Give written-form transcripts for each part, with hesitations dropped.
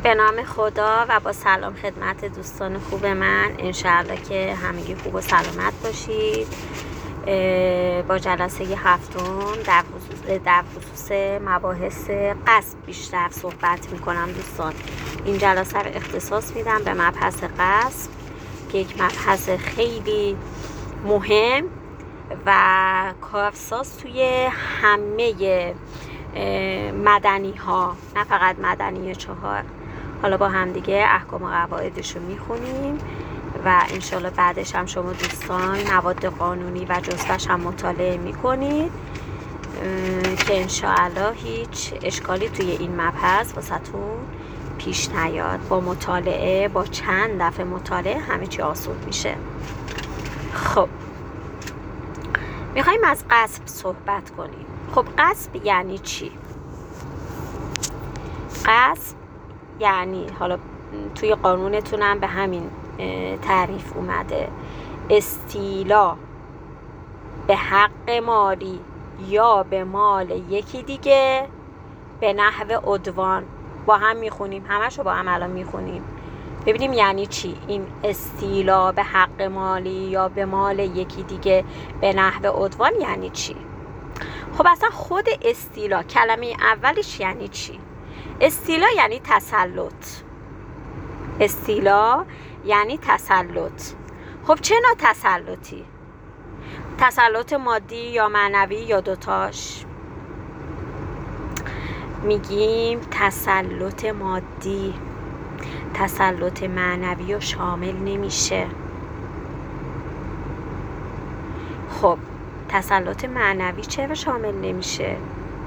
به نام خدا و با سلام خدمت دوستان خوب من، انشاءالله که همگی خوب و سلامت باشید. با جلسه هفتم در خصوص مباحث قصب بیشتر صحبت میکنم دوستان. این جلسه رو اختصاص میدم به مبحث قصب که یک مبحث خیلی مهم و کارساز توی همه مدنی ها، نه فقط مدنی 4. حالا با هم دیگه احکام و قواعدش رو میخونیم و انشالله بعدش هم شما دوستان مواد قانونی و جزوه‌اش هم مطالعه میکنید که انشالله هیچ اشکالی توی این مبحث واسهتون پیش نیاد. با مطالعه، با چند دفعه مطالعه همه چی آسون میشه. خب میخوایم از قصب صحبت کنیم. خب قصب یعنی چی؟ قصب یعنی، حالا توی قانونتونم به همین تعریف اومده، استیلا به حق مالی یا به مال یکی دیگه به نحو عدوان. با هم میخونیم، همشو با هم الان میخونیم ببینیم یعنی چی این استیلا به حق مالی یا به مال یکی دیگه به نحو عدوان یعنی چی. خب اصلا خود استیلا کلمه اولش یعنی چی؟ استیلا یعنی تسلط. استیلا یعنی تسلط. خب چه نوع تسلطی؟ تسلط مادی یا معنوی یا دوتاش؟ میگیم تسلط مادی. تسلط معنوی رو شامل نمیشه. خب تسلط معنوی چرا شامل نمیشه؟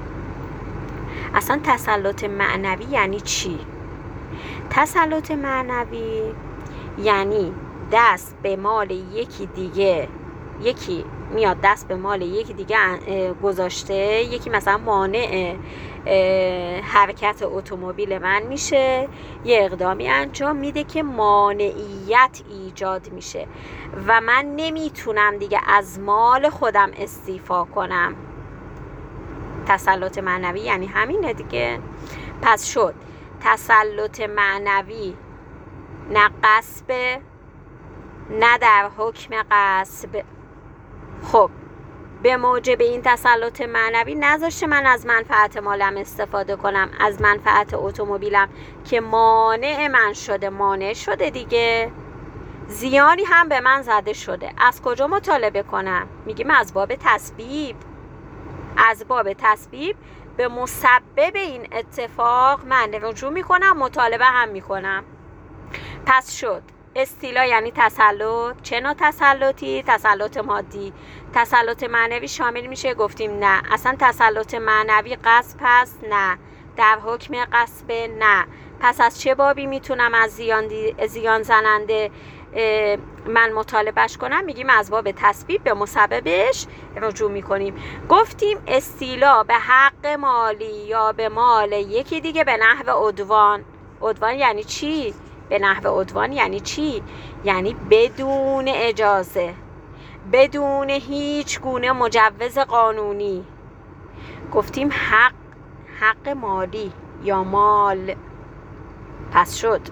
اصلا تسلط معنوی یعنی چی؟ تسلط معنوی یعنی دست به مال یکی دیگه، یکی میاد دست به مال یکی دیگه گذاشته، یکی مثلا مانع حرکت اتومبیل من میشه، یه اقدامی انجام میده که مانعیت ایجاد میشه و من نمیتونم دیگه از مال خودم استیفا کنم. تسلط معنوی یعنی همینه دیگه. پس شد تسلط معنوی نه غصب نه در حکم غصب. خب به موجب این تسلط معنوی نذاشته من از منفعت مالم استفاده کنم، از منفعت اتومبیلم که مانع من شده، مانع شده دیگه، زیانی هم به من زده شده. از کجا مطالبه کنم؟ میگیم از باب تسبیب. از باب تسبیب به مسبب این اتفاق من رجوع میکنم، مطالبه هم میکنم. پس شد استیلا یعنی تسلط. چه نوع تسلطی؟ تسلط مادی. تسلط معنوی شامل میشه؟ گفتیم نه. اصلا تسلط معنوی غصب هست؟ نه. در حکم غصب؟ نه. پس از چه بابی میتونم از زیان زننده من مطالبهش کنم؟ میگیم از باب تسبیب به مسببش رجوع میکنیم. گفتیم استیلا به حق مالی یا به مال یکی دیگه به نحو عدوان. عدوان یعنی چی؟ به نحو عدوان یعنی چی؟ یعنی بدون اجازه، بدون هیچ گونه مجوز قانونی. گفتیم حق مالی یا مال. پس شد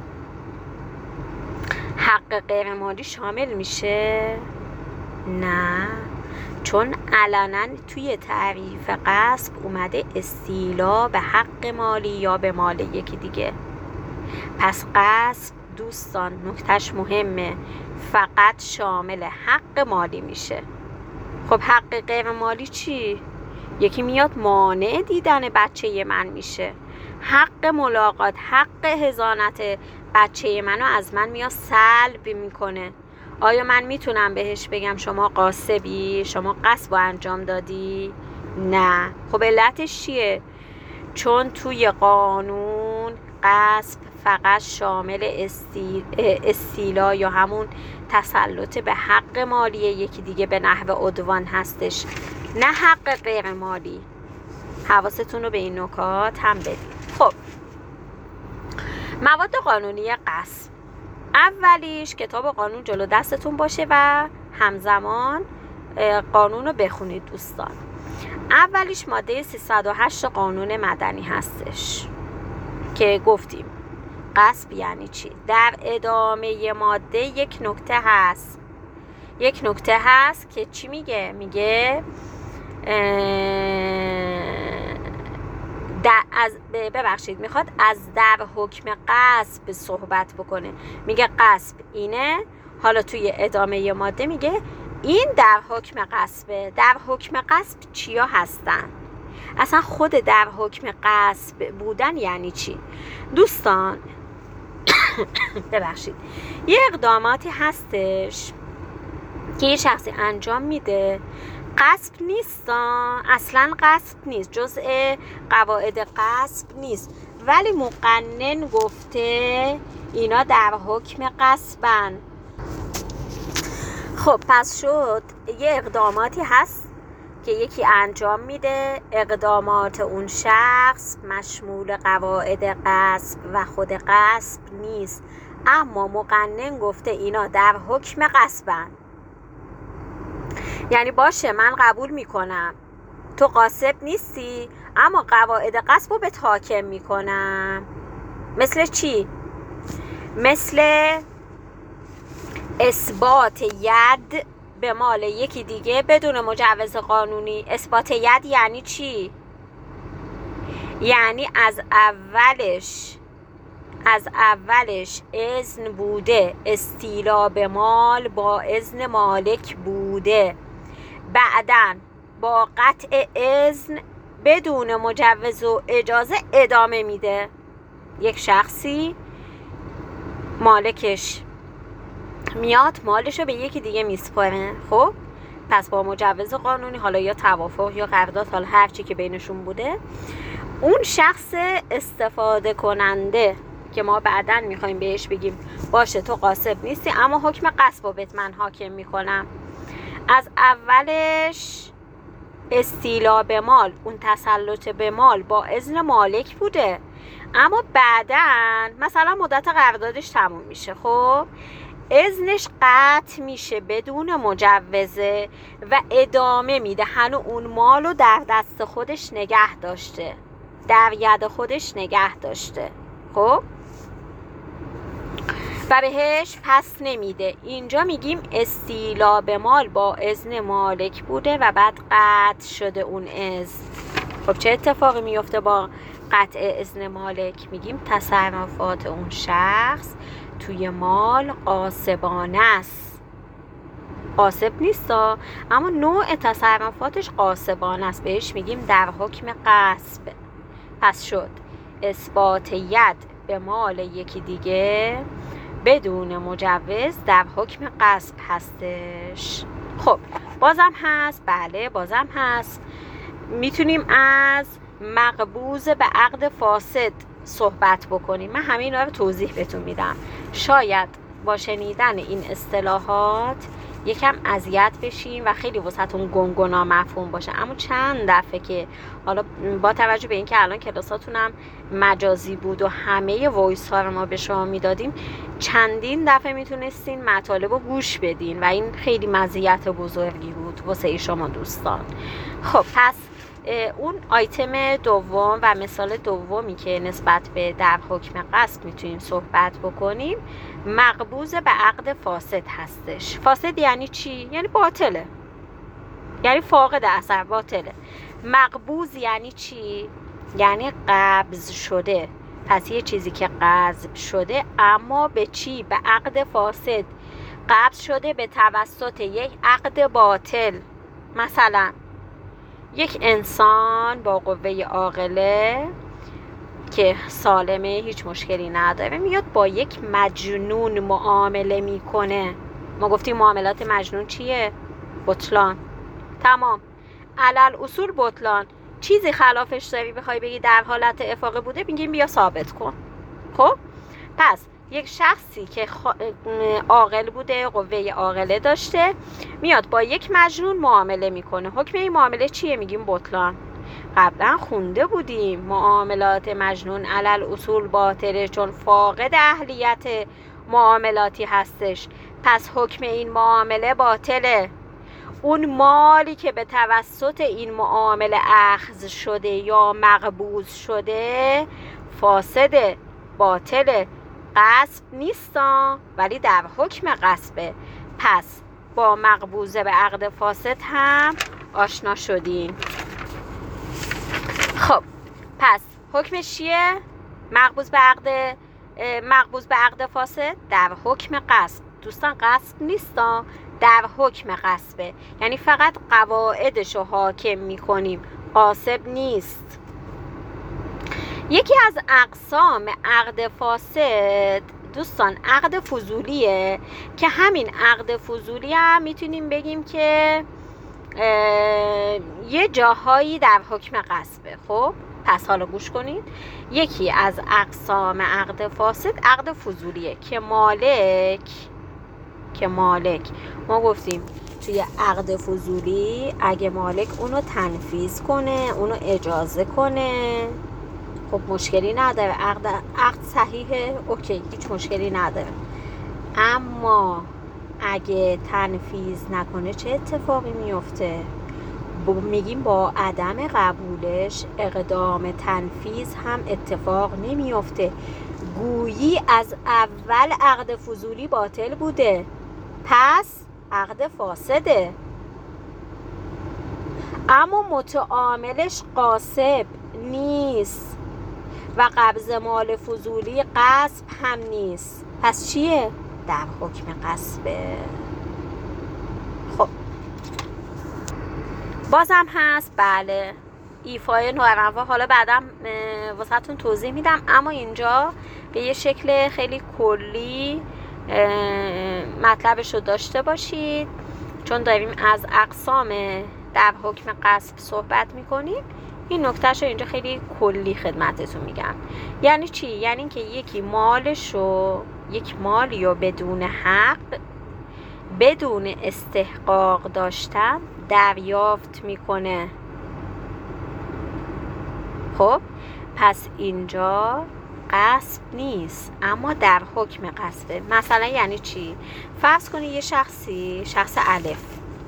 حق غیر مالی شامل میشه؟ نه، چون علنا توی تعریف غصب اومده استیلا به حق مالی یا به مال یکی دیگه. پس غصب دوستان نکتهش مهمه، فقط شامل حق مالی میشه. خب حق غیر مالی چی؟ یکی میاد مانع دیدن بچه من میشه، حق ملاقات، حق حضانت بچه منو از من میاد سلب میکنه. آیا من میتونم بهش بگم شما غاصبی، شما غصب انجام دادی؟ نه. خب علتش چیه؟ چون توی قانون غصب فقط شامل استیلا یا همون تسلط به حق مالی یکی دیگه به نحو عدوان هستش، نه حق غیر مالی. حواستون رو به این نکات هم بدید. خب مواد قانونی غصب، اولیش کتاب قانون جلو دستتون باشه و همزمان قانون رو بخونید دوستان. اولیش ماده 308 قانون مدنی هستش که گفتیم غصب یعنی چی؟ در ادامه ماده یک نکته هست که چی میگه؟ میگه میخواد از در حکم غصب صحبت بکنه. میگه غصب اینه، حالا توی ادامه ماده میگه این در حکم غصبه. در حکم غصب چیا هستن؟ اصلا خود در حکم غصب بودن یعنی چی؟ دوستان یه اقداماتی هستش که یه شخصی انجام میده، غصب نیست، اصلا غصب نیست، جزء قواعد غصب نیست، ولی مقنن گفته اینا در حکم غصبن. خب پس شد یه اقداماتی هست که یکی انجام میده، اقدامات اون شخص مشمول قواعد غصب و خود غصب نیست، اما مقنن گفته اینا در حکم غصبن. یعنی باشه من قبول میکنم تو غاصب نیستی، اما قواعد غصب رو بهت حاکم میکنم. مثل چی؟ مثل اثبات ید به مال یکی دیگه بدون مجوز قانونی. اثبات ید یعنی چی؟ یعنی از اولش اذن بوده، استیلا به مال با اذن مالک بوده، بعداً با قطع اذن بدون مجوز و اجازه ادامه میده. یک شخصی مالکش میاد مالشو به یکی دیگه میسپاره، خب پس با مجوز قانونی، حالا یا توافق یا قرارداد، حالا هر چی که بینشون بوده، اون شخص استفاده کننده که ما بعداً میخوایم بهش بگیم باشه تو غاصب نیستی، اما حکم غصب رو بهت من حاکم میکنم، از اولش استیلا به مال، اون تسلط به مال با اذن مالک بوده، اما بعداً مثلا مدت قراردادش تموم میشه، خب اذنش قطع میشه بدون مجوزه و ادامه میده، هنو اون مالو در دست خودش نگه داشته، در ید خودش نگه داشته، خب و بهش پس نمیده. اینجا میگیم استیلا به مال با اذن مالک بوده و بعد قطع شده اون اذن. خب چه اتفاقی میفته با قطع اذن مالک؟ میگیم تصرفات اون شخص توی مال غاصبانه است. غاصب نیست اما نوع تصرفاتش غاصبانه است، بهش میگیم در حکم غصب. پس شد اثبات ید به مال یکی دیگه بدون مجوز در حکم غصب هستش. خب بازم هست، بله بازم هست، میتونیم از مقبوض به عقد فاسد صحبت بکنیم. من همین رو توضیح بهتون میدم، شاید با شنیدن این اصطلاحات یکم اذیت بشیم و خیلی واسهتون گنگنا مفهوم باشه، اما چند دفعه که حالا با توجه به اینکه الان کلاساتونم مجازی بود و همه وایس ها رو ما به شما میدادیم، چندین دفعه میتونستین مطالب رو گوش بدین و این خیلی مزیت بزرگی بود واسه شما دوستان. خب پس اون آیتم دوم و مثال دومی که نسبت به در حکم غصب میتونیم صحبت بکنیم مقبوض به عقد فاسد هستش. فاسد یعنی چی؟ یعنی باطله، یعنی فاقد اثر، باطله. مقبوض یعنی چی؟ یعنی قبض شده. پس یه چیزی که قبض شده اما به چی؟ به عقد فاسد قبض شده به توسط یک عقد باطل. مثلا یک انسان با قوه عاقله که سالمه، هیچ مشکلی نداره، میاد با یک مجنون معامله میکنه. ما گفتیم معاملات مجنون چیه؟ بطلان. تمام، علل اصول بطلان. چیزی خلافش داری بخوای بگی در حالت افاقه بوده، میگیم بیا ثابت کن. خب پس یک شخصی که عاقل بوده، قوه عاقله داشته، میاد با یک مجنون معامله میکنه. حکم این معامله چیه؟ میگیم بطلان. قبلا خونده بودیم معاملات مجنون علل اصول باطله چون فاقد اهلیت معاملاتی هستش، پس حکم این معامله باطله. اون مالی که به توسط این معامله اخذ شده یا مقبوض شده فاسده، باطله، غصب نیستا ولی در حکم غصبه. پس با مقبوضه به عقد فاسد هم آشنا شدین. خب پس حکمش چیه؟ مقبوض به عقد فاسد در حکم غصب. دوستان غصب نیستا، در حکم غصبه، یعنی فقط قواعدشو حاکم میکنیم، غاصب نیست. یکی از اقسام عقد فاسد دوستان عقد فضولیه که همین عقد فضولی هم میتونیم بگیم که یه جاهایی در حکم غصبه. خب پس حالا گوش کنید. یکی از اقسام عقد فاسد عقد فضولیه که مالک ما گفتیم توی عقد فضولی اگه مالک اونو تنفیذ کنه، اونو اجازه کنه، خب مشکلی نداره، عقد صحیحه، اوکی، هیچ مشکلی نداره. اما اگه تنفیذ نکنه چه اتفاقی میفته؟ میگیم با عدم قبولش اقدام تنفیذ هم اتفاق نمیفته، گویی از اول عقد فضولی باطل بوده، پس عقد فاسده. اما متعاملش غاصب نیست و قبض مال فضولی غصب هم نیست، پس چیه؟ در حکم غصبه. خب بازم هست بله ایفای نوارنوا، حالا بعدم واسهتون توضیح میدم، اما اینجا به یه شکل خیلی کلی مطلبش رو داشته باشید، چون داریم از اقسام در حکم غصب صحبت میکنیم. این نکتهش رو اینجا خیلی کلی خدمتتون میگم. یعنی چی؟ یعنی اینکه یک مالی رو بدون حق، بدون استحقاق داشتن دریافت میکنه. خب پس اینجا غصب نیست اما در حکم غصبه. مثلا یعنی چی؟ فرض کنید یه شخص الف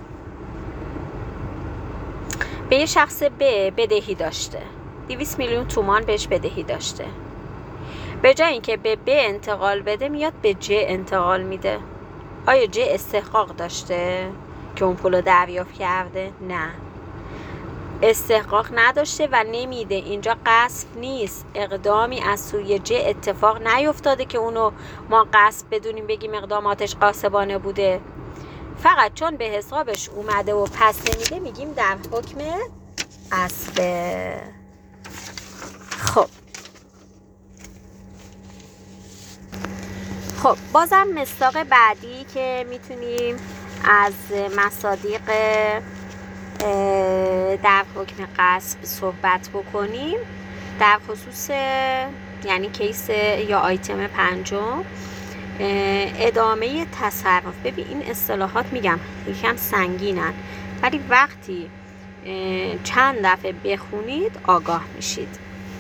به یه شخص ب بدهی داشته، 200 میلیون تومان بهش بدهی داشته. به جای اینکه به ب انتقال بده میاد به ج انتقال میده. آیا ج استحقاق داشته که اون پولو دریافت کرده؟ نه، استحقاق نداشته و نمیده. اینجا غصب نیست، اقدامی از سوی ج اتفاق نیفتاده که اونو ما غصب بدونیم بگیم اقداماتش غاصبانه بوده، فقط چون به حسابش اومده و پس نمیده میگیم در حکم غصبه. خب بازم مصداق بعدی که میتونیم از مصادیق در حکم غصب صحبت بکنیم در خصوص یعنی کیس یا آیتم پنجم، ادامه تصرف. ببین این اصطلاحات میگم یکم سنگینن ولی وقتی چند دفعه بخونید آگاه میشید.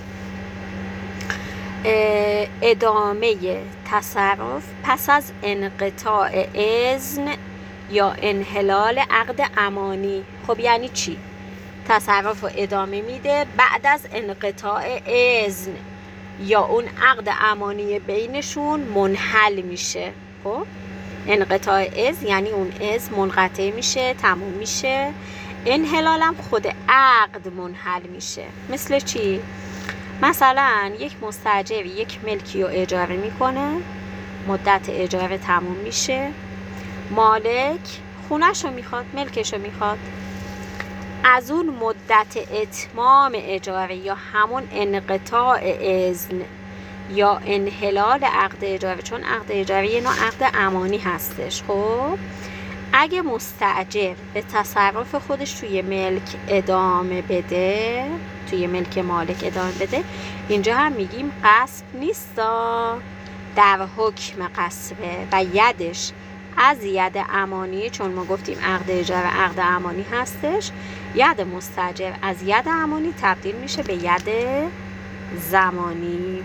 ادامه تصرف پس از انقطاع اذن یا انحلال عقد امانی. خب یعنی چی؟ تصرف رو ادامه میده بعد از انقطاع اذن یا اون عقد امانی بینشون منحل میشه. خب انقطاع اذن یعنی اون اذن منقطع میشه، تموم میشه. انحلال هم خود عقد منحل میشه. مثل چی؟ مثلا یک مستاجر یک ملکی رو اجاره میکنه، مدت اجاره تموم میشه، مالک خونش رو میخواد، ملکش رو میخواد، از اون مدت اتمام اجاره یا همون انقطاع اذن یا انحلال عقد اجاره، چون عقد اجاره یه نوع عقد امانی هستش. خب اگه مستاجر به تصرف خودش توی ملک ادامه بده، توی ملک مالک ادامه بده، اینجا هم میگیم غصب نیستا، در حکم غصبه و یدش از ید امانی، چون ما گفتیم عقد اجاره عقد امانی هستش، ید مستاجر از ید امانی تبدیل میشه به ید زمانی.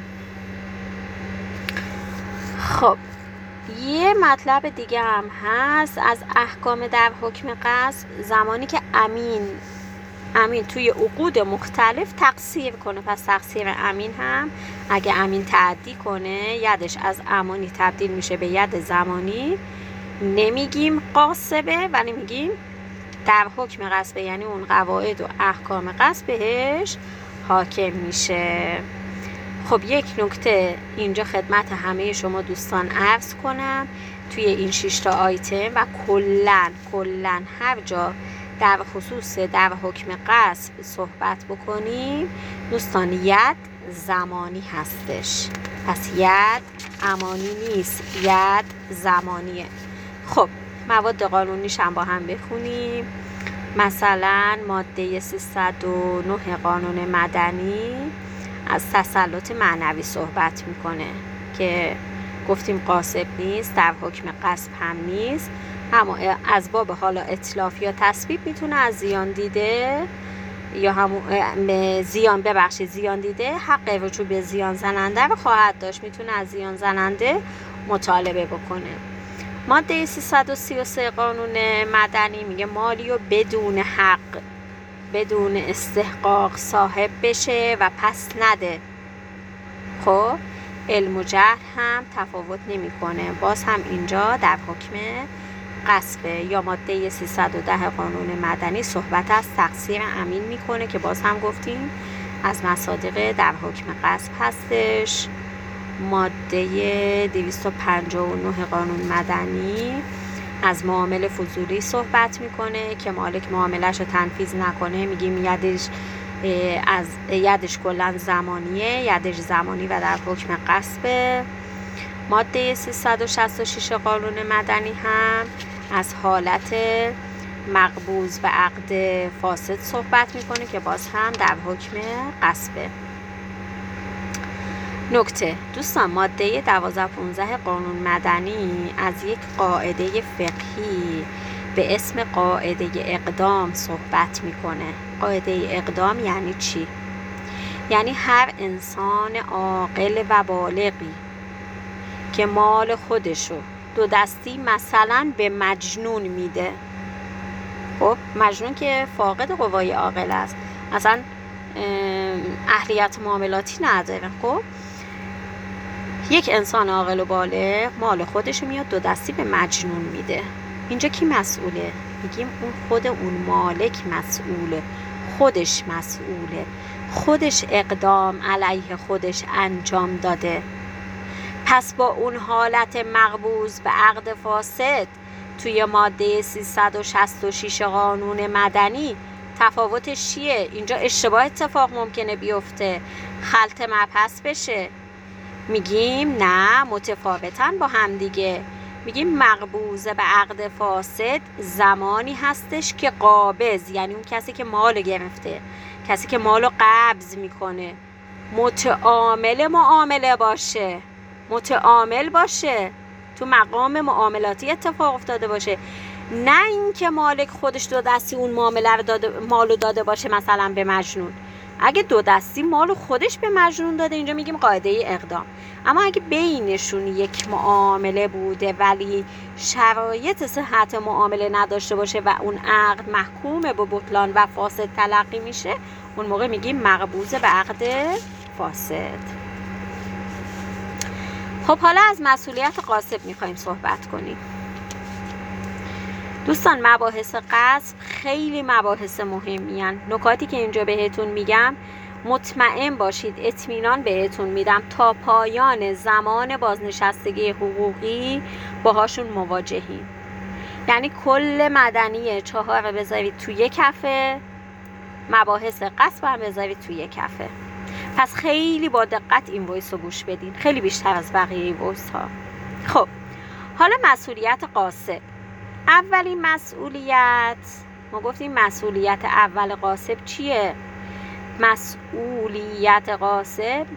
خب یه مطلب دیگه هم هست از احکام در حکم غصب، زمانی که امین امین توی عقود مختلف تقصیر کنه. پس تقصیر امین هم اگه امین تعدی کنه یدش از امانی تبدیل میشه به ید زمانی، نمیگیم قاصبه ولی میگیم در حکم غصبه، یعنی اون قواعد و احکام غصب بهش حاکم میشه. خب یک نکته اینجا خدمت همه شما دوستان عرض کنم، توی این 6 تا آیتم و کلن هر جا در خصوص در حکم غصب صحبت بکنیم دوستان ید زمانی هستش. پس ید امانی نیست، ید زمانیه. خب مواد قانونیش هم با هم بخونیم. مثلا ماده 309 قانون مدنی از تسلط معنوی صحبت میکنه که گفتیم قاصب نیست، در حکم غصب هم نیست، اما از باب حالا اتلاف یا تسبیب میتونه از زیان دیده یا همون زیان دیده حق رجوع به زیان زننده رو خواهد داشت، میتونه از زیان زننده مطالبه بکنه. ماده 333 قانون مدنی میگه مالی و بدون حق بدون استحقاق صاحب بشه و پس نده. خب علم و جهل هم تفاوت نمیکنه، باز هم اینجا در حکم غصبه. یا ماده 310 قانون مدنی صحبت از تقصیر امین میکنه که باز هم گفتیم از مصادیق در حکم غصب هستش. ماده 259 قانون مدنی از معامله فضولی صحبت میکنه که مالک معاملهش رو تنفیذ نکنه، میگیم یدش کلن زمانیه، یدش زمانی و در حکم غصبه. ماده 366 قانون مدنی هم از حالت مقبوض به عقد فاسد صحبت میکنه که باز هم در حکم غصبه. نکته دوستان، ماده 1215 قانون مدنی از یک قاعده فقهی به اسم قاعده اقدام صحبت میکنه. قاعده اقدام یعنی چی؟ یعنی هر انسان عاقل و بالغی که مال خودشو دو دستی مثلا به مجنون میده، خب مجنون که فاقد قوای عاقل است، اصلا اهلیت معاملاتی نداره، خب یک انسان عاقل و بالغ مال خودشو میاد دو دستی به مجنون میده، اینجا کی مسئوله؟ میگیم اون خود اون مالک مسئوله، خودش مسئوله، خودش اقدام علیه خودش انجام داده. پس با اون حالت مقبوض به عقد فاسد توی ماده 366 قانون مدنی تفاوتش چیه؟ اینجا اشتباه اتفاق ممکنه بیفته، خلط مبحث بشه. میگیم نه، متفاوتن با هم دیگه. میگیم مقبوض به عقد فاسد زمانی هستش که قابض، یعنی اون کسی که مال گرفته، کسی که مالو قبض میکنه، متعامل باشه، تو مقام معاملاتی اتفاق افتاده باشه، نه اینکه مالک خودش دو دستی اون معامله رو مالو داده باشه مثلا به مجنون. اگه دو دستی مالو خودش به مجنون داده اینجا میگیم قاعده اقدام. اما اگه بینشون یک معامله بوده ولی شرایط صحت معامله نداشته باشه و اون عقد محکوم به بطلان و فاسد تلقی میشه، اون موقع میگیم مقبوض به عقد فاسد. خب حالا از مسئولیت غاصب میخوایم صحبت کنیم. دوستان مباحث غصب خیلی مباحث مهمی هن. نکاتی که اینجا بهتون میگم مطمئن باشید، اطمینان بهتون میدم تا پایان زمان بازنشستگی حقوقی باهاشون مواجهیم. یعنی کل مدنی 4 بذارید توی کفه، مباحث غصب هم بذارید توی کفه. پس خیلی با دقت این وایس رو گوش بدین، خیلی بیشتر از بقیه وایس ها. خب حالا مسئولیت غاصب. اولین مسئولیت، ما گفتیم مسئولیت اول غاصب چیه؟ مسئولیت غاصب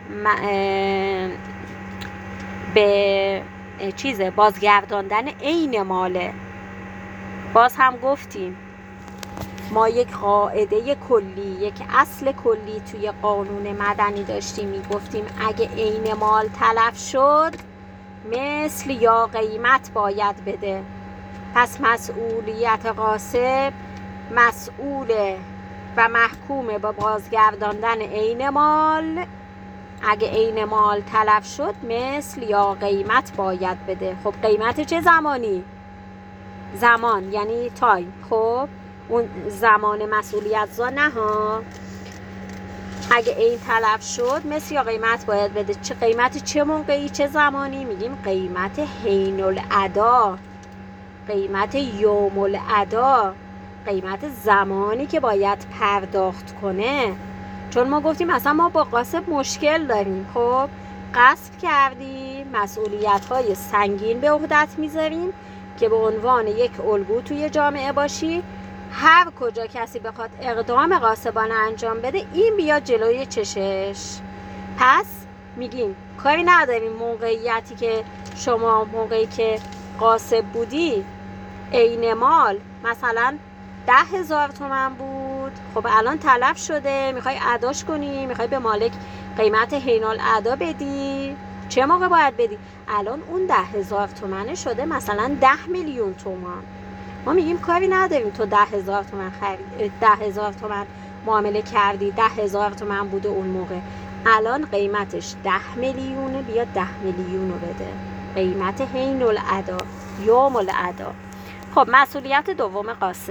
به بازگرداندن عین ماله. باز هم گفتیم ما یک قاعده کلی، یک اصل کلی توی قانون مدنی داشتیم، میگفتیم اگه عین مال تلف شد مثل یا قیمت باید بده. پس مسئولیت غاصب مسئوله و محکومه با بازگرداندن عین مال. اگه عین مال تلف شد مثل یا قیمت باید بده. خب قیمت چه زمانی؟ زمان یعنی تایم. خب اون زمان مسئولیت زا نه ها. اگه این تلف شد مثل یا قیمت باید بده. چه قیمت چه موقعی چه زمانی؟ میگیم قیمت حین الادا، قیمت یوم الادا، قیمت زمانی که باید پرداخت کنه. چون ما گفتیم اصلا ما با غاصب مشکل داریم. خب غصب کردی، مسئولیت‌های سنگین به عهدت میذاریم که به عنوان یک الگو توی جامعه باشی. هر کجا کسی بخواد اقدام غاصبانه انجام بده این بیاد جلوی چشش. پس میگیم کاری نداریم موقعیتی که شما موقعی که غاصب بودی عین مال مثلا 10,000 تومان بود، خب الان تلف شده، میخوای اداش کنی، میخوای به مالک قیمت حین الادا بدی. چه موقع باید بدی؟ الان اون 10,000 تومانه شده مثلا 10 میلیون تومان. ما میگیم کاری نداریم تو 10,000 تومان 10,000 تومان معامله کردی، 10,000 تومان بوده اون موقع، الان قیمتش 10 میلیونه، بیا 10 میلیون رو بده. قیمت حین الادا، یوم الادا. خب مسئولیت دوم غاصب.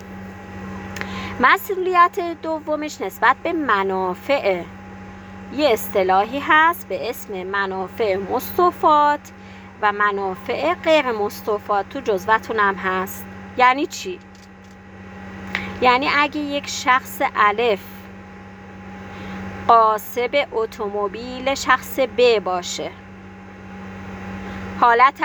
مسئولیت دومش نسبت به منافع. یه اصطلاحی هست به اسم منافع مستوفات و منافع غیر مستوفات، تو جزوتون هم هست. یعنی چی؟ یعنی اگه یک شخص الف غاصب اتومبیل شخص ب باشه، حالت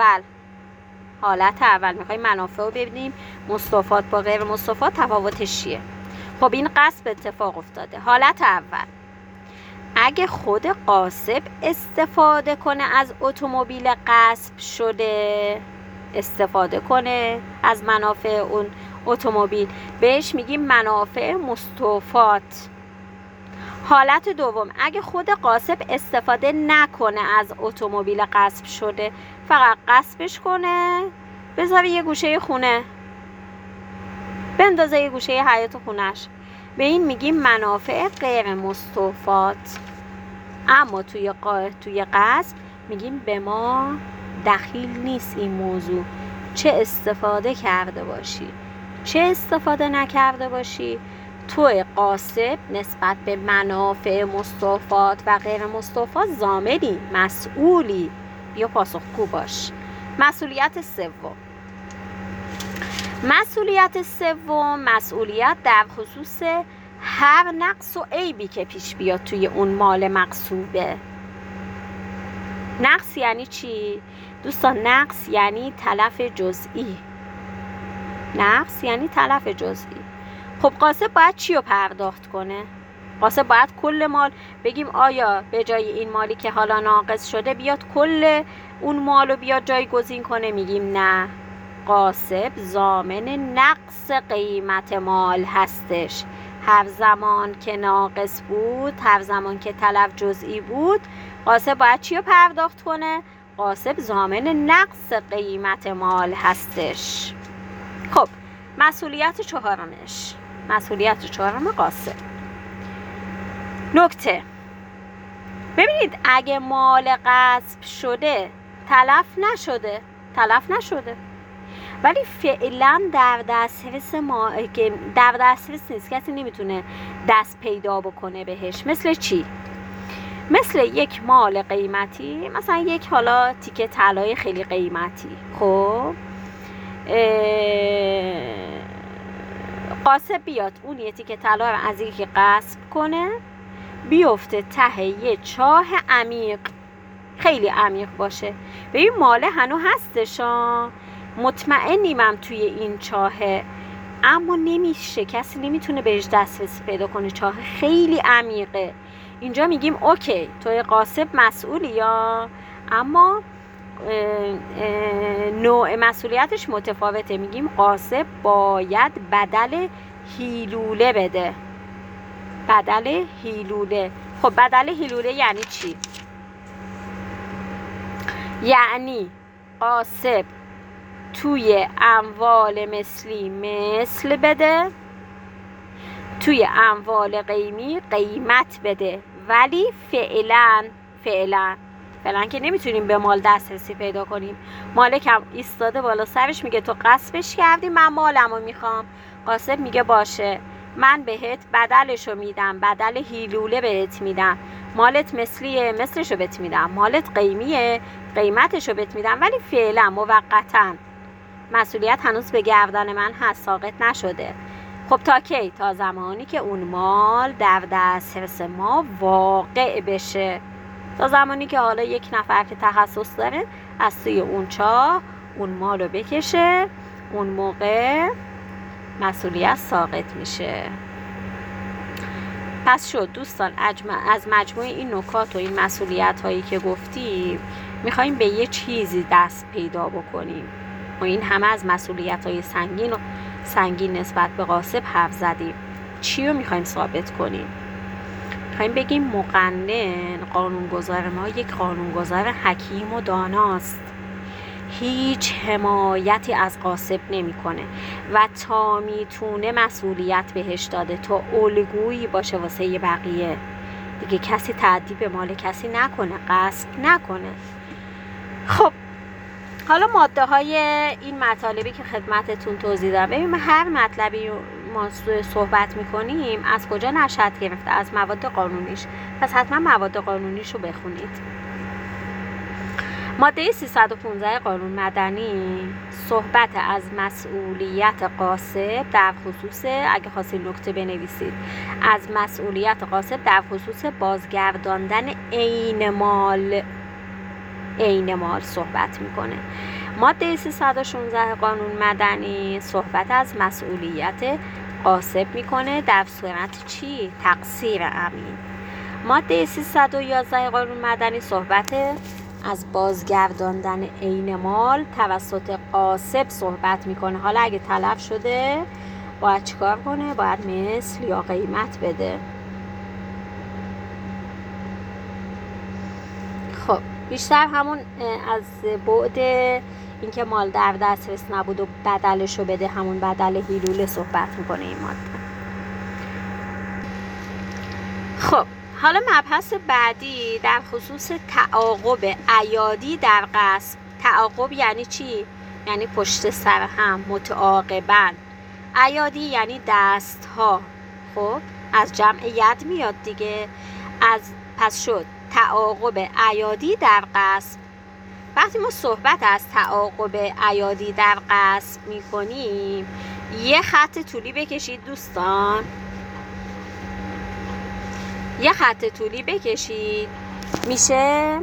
اول میخوایم منافع رو ببینیم مستوفات با غیر مستوفات تفاوتش چیه. خب این غصب اتفاق افتاده. حالت اول اگه خود غاصب استفاده کنه از اتومبیل غصب شده، استفاده کنه از منافع اون اتومبیل، بهش میگیم منافع مستوفات. حالت دوم اگه خود غاصب استفاده نکنه از اتومبیل غصب شده، فقط غصبش کنه، بذاره یه گوشه خونه، بندازه یه گوشه حیاط خونش، به این میگیم منافع غیر مستوفات. اما توی غصب میگیم به ما دخیل نیست این موضوع، چه استفاده کرده باشی چه استفاده نکرده باشی. توی غاصب نسبت به منافع مستوفات و غیر مستوفات ضامنی، مسئولی، بیا پاسخگو باش. مسئولیت سوم مسئولیت در خصوص هر نقص و عیبی که پیش بیاد توی اون مال مغصوبه. نقص یعنی چی؟ دوستان نقص یعنی تلف جزئی. خب غاصب باید چی رو پرداخت کنه؟ غاصب باید کل مال، بگیم آیا به جای این مالی که حالا ناقص شده بیاد کل اون مال رو بیاد جایگزین کنه؟ میگیم نه، غاصب ضامن نقص قیمت مال هستش. هر زمان که ناقص بود، هر زمان که تلف جزئی بود، غاصب باید چی رو پرداخت کنه؟ غاصب ضامن نقص قیمت مال هستش. خب مسئولیت چهارم غاصب. نکته، ببینید اگه مال غصب شده تلف نشده ولی فعلا در دسترس نیست، کسی نمیتونه دست پیدا بکنه بهش. مثل چی؟ مثل یک مال قیمتی، مثلا یک حالا تیکه طلای خیلی قیمتی. خب غاصب بیاد اون یه تیکه طلا رو از یکی غصب کنه، بیفته ته یه چاه عمیق، خیلی عمیق باشه، ببین ماله هنو هستش، مطمئنیم هم توی این چاهه، اما نمیشه، کسی نمیتونه بهش دسترسی پیدا کنه، چاه خیلی عمیقه. اینجا میگیم اوکی توی غاصب مسئولی، یا اما نوع مسئولیتش متفاوته. میگیم غاصب باید بدل هیلوله بده. خب بدل هیلوله یعنی چی؟ یعنی غاصب توی اموال مثلی مثل بده، توی اموال قیمی قیمت بده. ولی فعلا که نمیتونیم به مال دسترسی پیدا کنیم. مالک هم ایستاده بالا سرش میگه تو غصبش کردی، من مالمو میخوام. غاصب میگه باشه، من بهت بدلشو میدم، بدل هیلوله بهت میدم. مالت مثلیه، مثلشو بهت میدم. مالت قیمیه، قیمتشو بهت میدم. ولی فعلا موقتا مسئولیت هنوز به گردن من هست، ساقط نشده. خب تا کی؟ تا زمانی که اون مال در دسترس ما واقع بشه. تا زمانی که حالا یک نفر که تخصص داره از توی اون چاه اون مال رو بکشه، اون موقع مسئولیت ساقط میشه. پس شد دوستان، از مجموع این نکات و این مسئولیت هایی که گفتیم میخواییم به یه چیزی دست پیدا بکنیم. و این همه از مسئولیت های سنگین نسبت به غاصب حرف زدیم. چی رو میخوایم ثابت کنیم؟ میخوایم بگیم مقنن، قانونگذار ما، یک قانونگذار حکیم و داناست. هیچ حمایتی از غاصب نمیکنه و تا میتونه مسئولیت بهش داده تا الگویی باشه واسه بقیه. دیگه کسی تعدی به مال کسی نکنه، غصب نکنه. خب حالا ماده های این مطالبی که خدمتتون توضیح دادم، ببینیم هر مطلبی ما صحبت میکنیم از کجا نشأت گرفته؟ از مواد قانونیش. پس حتما مواد قانونیش رو بخونید. ماده 315 قانون مدنی صحبت از مسئولیت غاصب در خصوص، اگه خواستید نکته بنویسید، از مسئولیت غاصب در خصوص بازگرداندن عین مال صحبت میکنه. ماده 316 قانون مدنی صحبت از مسئولیت غاصب میکنه در صورت چی؟ تقصیر امین. ماده 311 قانون مدنی صحبت از بازگرداندن عین مال توسط غاصب صحبت میکنه. حالا اگه تلف شده باید چیکار کنه؟ باید مثل یا قیمت بده. خب بیشتر همون از بعد اینکه مال در دسترس نبود و بدلشو بده، همون بدل هیلوله صحبت میکنه این ماده. خب حالا مبحث بعدی در خصوص تعاقب عیادی در غصب. تعاقب یعنی چی؟ یعنی پشت سر هم، متعاقباً. عیادی یعنی دست ها. خب از جمع ید میاد دیگه. پس شد تعاقب عیادی در غصب. وقتی ما صحبت از تعاقب عیادی در غصب میکنیم یه خط طولی بکشید دوستان، یه خط طولی بکشید، میشه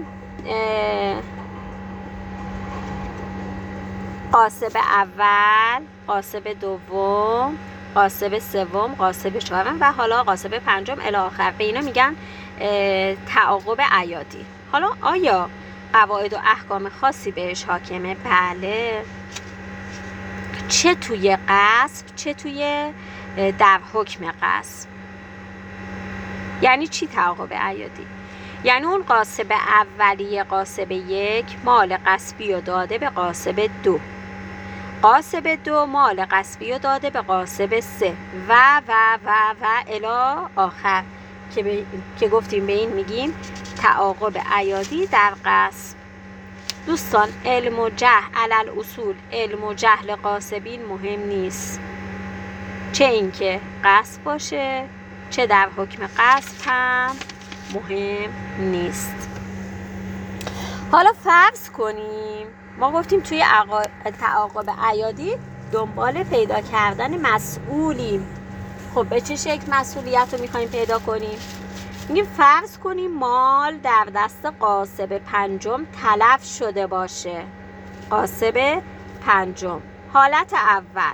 غاصب اول، غاصب دوم، غاصب سوم، غاصب چهارم و حالا غاصب پنجم الی آخر. به اینا میگن تعاقب عیادی. حالا آیا قواعد و احکام خاصی بهش حاکمه؟ بله. چه توی غصب چه توی در حکم غصب. یعنی چی تعاقب عیادی؟ یعنی اون غاصب اولیه، غاصب یک، مال غصبی رو داده به غاصب دو، غاصب دو مال غصبی رو داده به غاصب سه و الی آخر که گفتیم به این میگیم تعاقب عیادی در غصب. دوستان علم و جهل علل اصول، علم و جهل غاصبین مهم نیست، چه اینکه غصب باشه چه در حکم غصب هم مهم نیست. حالا فرض کنیم ما گفتیم توی تعاقب عیادی دنبال پیدا کردن مسئولیم. خب به چه شکل مسئولیت رو میخوایم پیدا کنیم؟ میگیم فرض کنیم مال در دست غاصب پنجم تلف شده باشه. غاصب پنجم، حالت اول،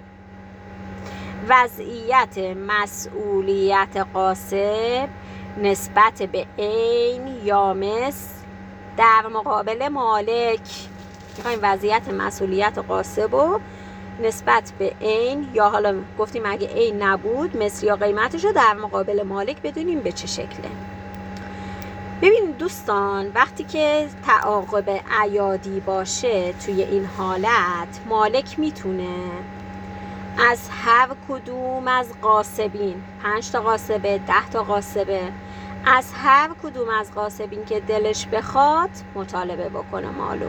وضعیت مسئولیت غاصب نسبت به عین یا مثل در مقابل مالک. میخوایم وضعیت مسئولیت غاصب رو نسبت به عین یا حالا گفتیم اگه عین نبود مثل یا قیمتش رو در مقابل مالک بدونیم به چه شکله. ببینید دوستان وقتی که تعاقب عیادی باشه توی این حالت مالک میتونه از هر کدوم از غاصبین، 5 تا غاصبه، 10 تا غاصبه، از هر کدوم از غاصبین که دلش بخواد مطالبه بکنه مالو.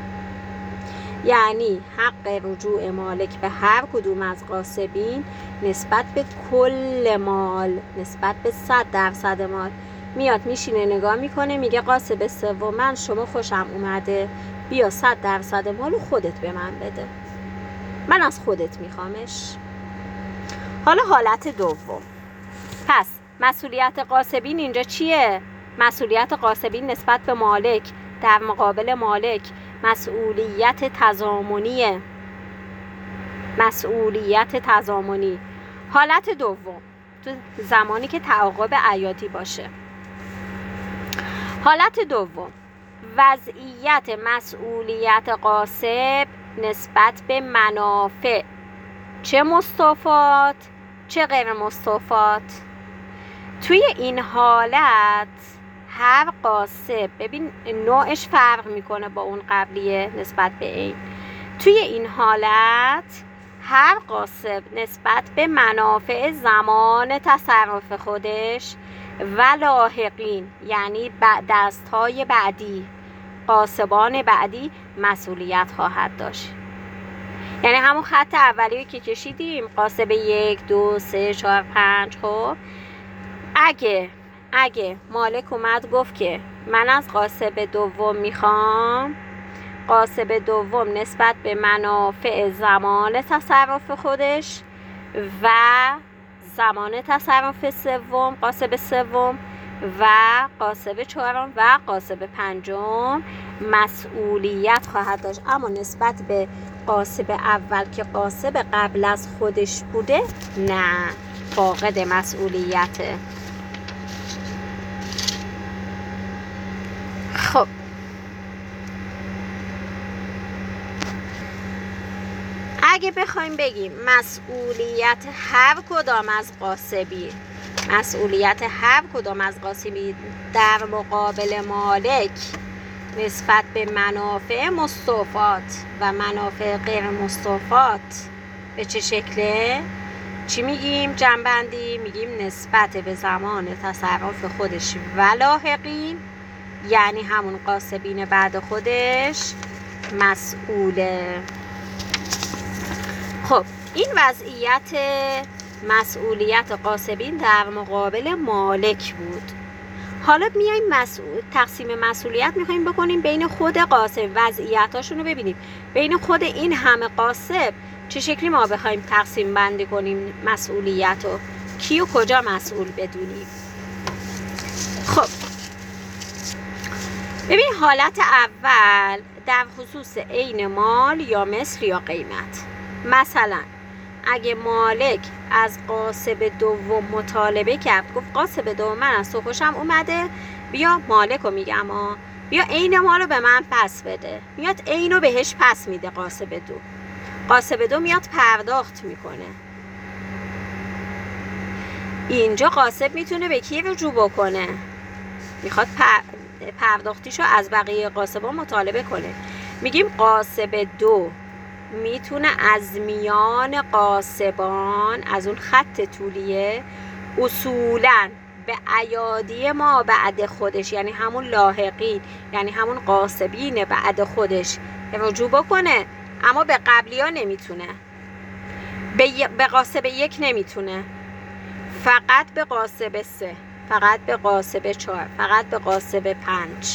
یعنی حق رجوع مالک به هر کدوم از غاصبین نسبت به کل مال، نسبت به 100% مال. میاد میشینه نگاه میکنه، میگه غاصب سوم من شما خوشم اومده، بیا 100% مالو خودت به من بده، من از خودت میخوامش. حالا حالت دوم. پس مسئولیت غاصبین اینجا چیه؟ مسئولیت غاصبین نسبت به مالک در مقابل مالک مسئولیت تضامنیه. مسئولیت تضامنی. حالت دوم تو زمانی که تعاقب عیاطی باشه. حالت دوم، وضعیت مسئولیت غاصب نسبت به منافع، چه مستوفات چه غیر مستوفات. توی این حالت هر غاصب، ببین نوعش فرق میکنه با اون قبلیه نسبت به این. توی این حالت هر غاصب نسبت به منافع زمان تصرف خودش و لاحقین، یعنی دستهای بعدی، غاصبان بعدی اولویت خواهد داشت. یعنی همون خط اولیه که کشیدیم، غاصب 1 2 3 4 5. خب اگه مالک اومد گفت که من از غاصب دوم میخوام، غاصب دوم نسبت به منافع زمان تصرف خودش و زمان تصرف سوم، غاصب سوم و غاصب چهارم و غاصب پنجم مسئولیت خواهد داشت. اما نسبت به غاصب اول که غاصب قبل از خودش بوده، نه، فاقد مسئولیته. خب اگه بخوایم بگیم مسئولیت هر کدام از غاصبی در مقابل مالک نسبت به منافع مستوفات و منافع غیر مستوفات به چه شکله؟ چی میگیم جنبندی؟ میگیم نسبت به زمان تصرف خودش و لاحقین، یعنی همون غاصبین بعد خودش مسئوله. خب این وضعیت مسئولیت غاصبین در مقابل مالک بود. حالا میایم تقسیم مسئولیت میخوایم بکنیم بین خود غاصب، وضعیتاشون رو ببینیم بین خود این همه غاصب چه شکلی ما بخوایم تقسیم بندی کنیم مسئولیت رو، کی و کجا مسئول بدونیم. خب ببین حالت اول در خصوص عین مال یا مثل یا قیمت. مثلا اگه مالک از غاصب دوم مطالبه کرد، گفت غاصب دوم من از تو خوشم اومده، بیا، مالک رو میگم بیا عین مال رو به من پس بده، میاد عین رو بهش پس میده. غاصب دو میاد پرداخت میکنه. اینجا غاصب میتونه به کی رجوع بکنه؟ میخواد پرداختیشو از بقیه غاصبا مطالبه کنه. میگیم غاصب دو میتونه از میان غاصبان، از اون خط طولیه، اصولاً به ایادی ما بعد خودش، یعنی همون لاحقین، یعنی همون غاصبین بعد خودش رجوع بکنه. اما به قبلی ها نمیتونه، به غاصب 1 نمیتونه، فقط به غاصب 3، فقط به غاصب 4، فقط به غاصب 5.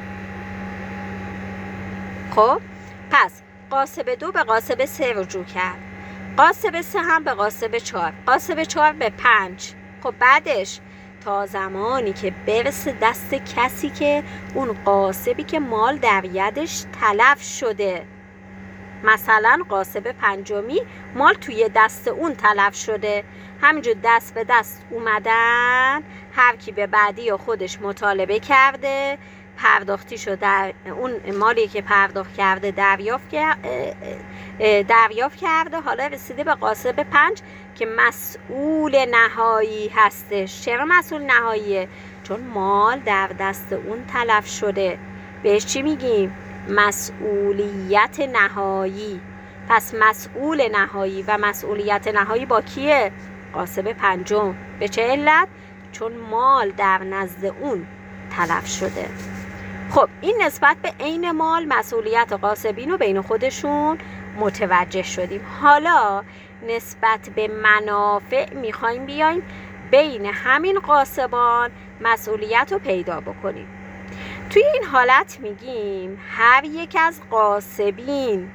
خب پس غاصب 2 به غاصب 3 رجوع کرد، غاصب 3 هم به غاصب 4، غاصب 4 به 5. خب بعدش تا زمانی که برسه دست کسی که اون غاصبی که مال در یدش تلف شده. مثلا غاصب پنجمی مال توی دست اون تلف شده، همینجور دست به دست اومدن، هر کی به بعدی خودش مطالبه کرده، پرداختیشو در اون مالی که پرداخت کرده دریافت کرده. حالا رسیده به غاصب 5 که مسئول نهایی هستش. چرا مسئول نهاییه؟ چون مال در دست اون تلف شده. بهش چی میگیم؟ مسئولیت نهایی. پس مسئول نهایی و مسئولیت نهایی با کیه؟ غاصب پنجم. به چه علت؟ چون مال در نزد اون تلف شده. خب این نسبت به عین مال مسئولیت غاصبین رو بین خودشون متوجه شدیم. حالا نسبت به منافع میخوایم بیایم بین همین غاصبان مسئولیت رو پیدا بکنیم. توی این حالت میگیم هر یک از غاصبین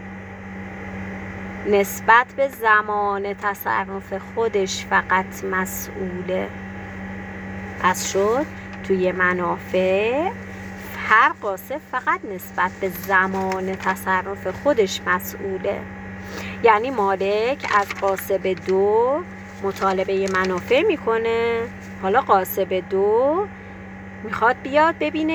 نسبت به زمان تصرف خودش فقط مسئوله. پس شد توی منافع هر غاصب فقط نسبت به زمان تصرف خودش مسئوله. یعنی مالک از غاصب 2 مطالبه منافع میکنه. حالا غاصب 2 میخواد بیاد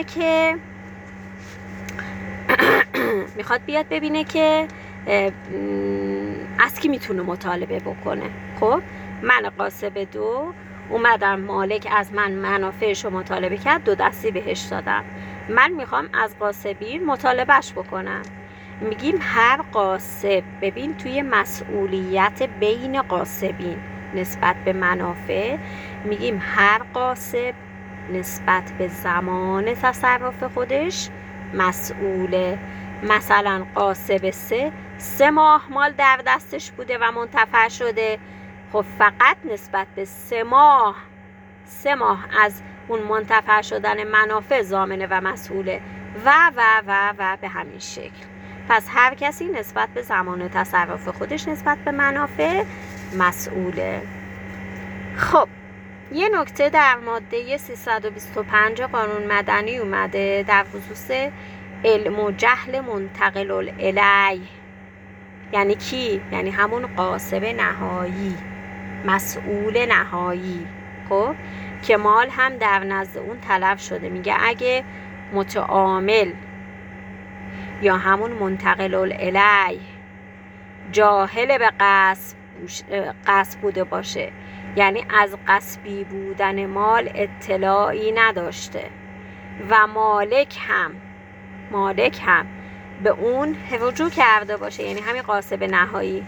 ببینه که از کی میتونه مطالبه بکنه. خب من غاصب 2 اومدم، مالک از من منافعش رو مطالبه کرد، 2 دستی بهش دادم. من میخوام از غاصبین مطالبهش بکنم. میگیم هر غاصب، ببین توی مسئولیت بین غاصبین نسبت به منافع میگیم هر غاصب نسبت به زمان تصرف خودش مسئوله. مثلا غاصب 3 ماه مال در دستش بوده و منتفع شده. خب فقط نسبت به 3 ماه از اون منتفع شدن منافع ضامنه و مسئوله و به همین شکل. پس هر کسی نسبت به زمان تصرف خودش نسبت به منافع مسئوله. خب یه نکته در ماده 325 قانون مدنی اومده در خصوص علم و جهل منتقل الیه. یعنی کی؟ یعنی همون غاصب نهایی، مسئول نهایی. خب که مال هم در نزد اون تلف شده. میگه اگه متعامل یا همون منتقل الیه جاهل به غصب بوده باشه، یعنی از غصبی بودن مال اطلاعی نداشته و مالک هم به اون رجوع کرده باشه، یعنی همین غاصب نهایی،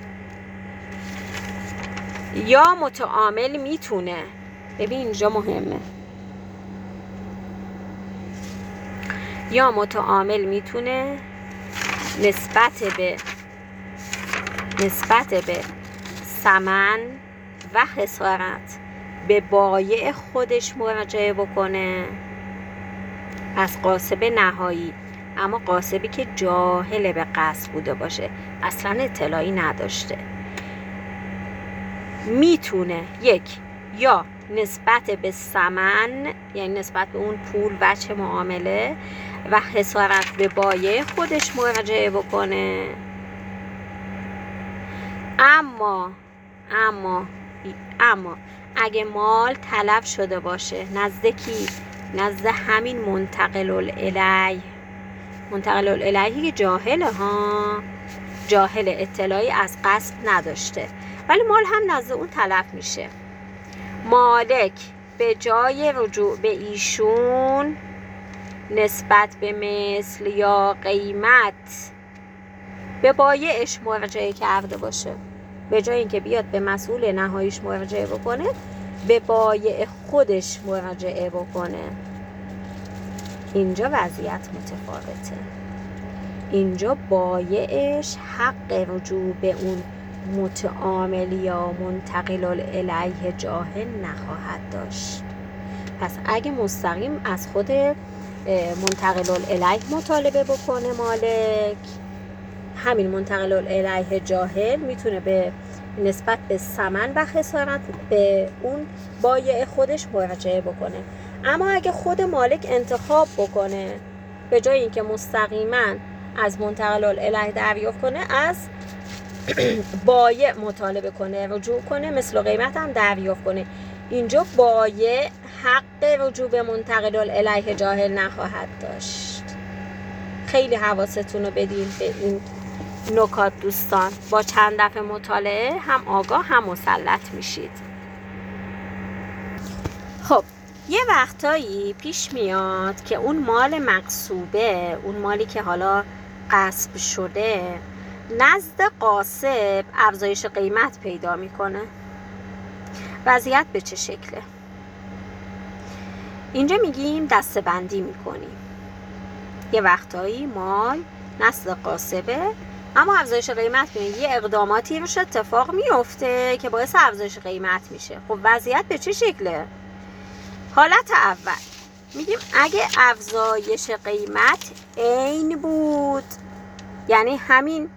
یا متعامل میتونه، ببین اینجا مهمه، یا متعامل میتونه نسبت به ثمن و خسارت به بایع خودش مراجعه بکنه. پس غاصب نهایی، اما غاصبی که جاهل به غصب بوده باشه، اصلا اطلاعی نداشته، میتونه یا نسبت به ثمن، یعنی نسبت به اون پول وجه معامله و خسارت به بایع خودش مراجعه بکنه. اما اگه مال تلف شده باشه نزد کی؟ نزد همین منتقل الیه. منتقل الیه که جاهل اطلاعی از قصد نداشته، ولی مال هم نزد اون تلف میشه. مالک به جای رجوع به ایشون نسبت به مثل یا قیمت به بایعش مراجعه کرده باشه، به جای اینکه بیاد به مسئول نهاییش مراجعه بکنه، به بایع خودش مراجعه بکنه. اینجا وضعیت متفاوته. اینجا بایعش حق رجوع به اون متعامل یا منتقل الیه جاهل نخواهد داشت. پس اگه مستقیم از خود منتقل الیه مطالبه بکنه مالک، همین منتقل الیه جاهل میتونه به نسبت به ثمن و خسارت به اون بایع خودش مراجعه بکنه. اما اگه خود مالک انتخاب بکنه به جای اینکه مستقیما از منتقل الیه دریافت کنه، از بایع مطالبه کنه، رجوع کنه، مثل و قیمت هم دریافت کنه، اینجا بایع حق رجوع به منتقل الیه جاهل نخواهد داشت. خیلی حواستون رو بدین به این نکات دوستان. با چند دفعه مطالعه هم آگاه هم مسلط میشید. خب یه وقتایی پیش میاد که اون مال مغصوبه، اون مالی که حالا غصب شده، نزد قاسب افزایش قیمت پیدا میکنه. وضعیت به چه شکله؟ اینجا میگیم دسته بندی میکنیم. یه وقتایی مال نزد قاسبه اما افزایش قیمت میشه، یه اقداماتی روش اتفاق میفته که باعث افزایش قیمت میشه. خب وضعیت به چه شکله؟ حالت اول میگیم اگه افزایش قیمت عین بود، یعنی همین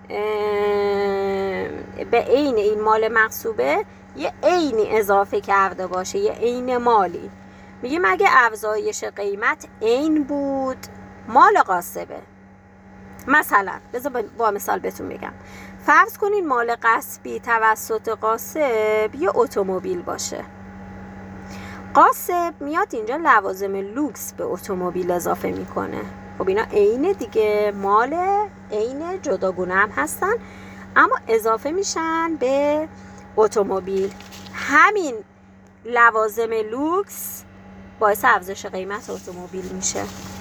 به عین این مال مغصوبه یه عینی اضافه کرده باشه، یه عین مالی، میگیم اگه افزایش قیمت عین بود مال قاسبه. مثلا بذار با مثال بهتون بگم. فرض کنین مال غصبی توسط قاسب یه اتومبیل باشه. قاسب میاد اینجا لوازم لوکس به اتومبیل اضافه میکنه. خب اینا عین دیگه، مال عین جداگونه هم هستن اما اضافه میشن به اتومبیل. همین لوازم لوکس باعث افزایش قیمت اتومبیل میشه.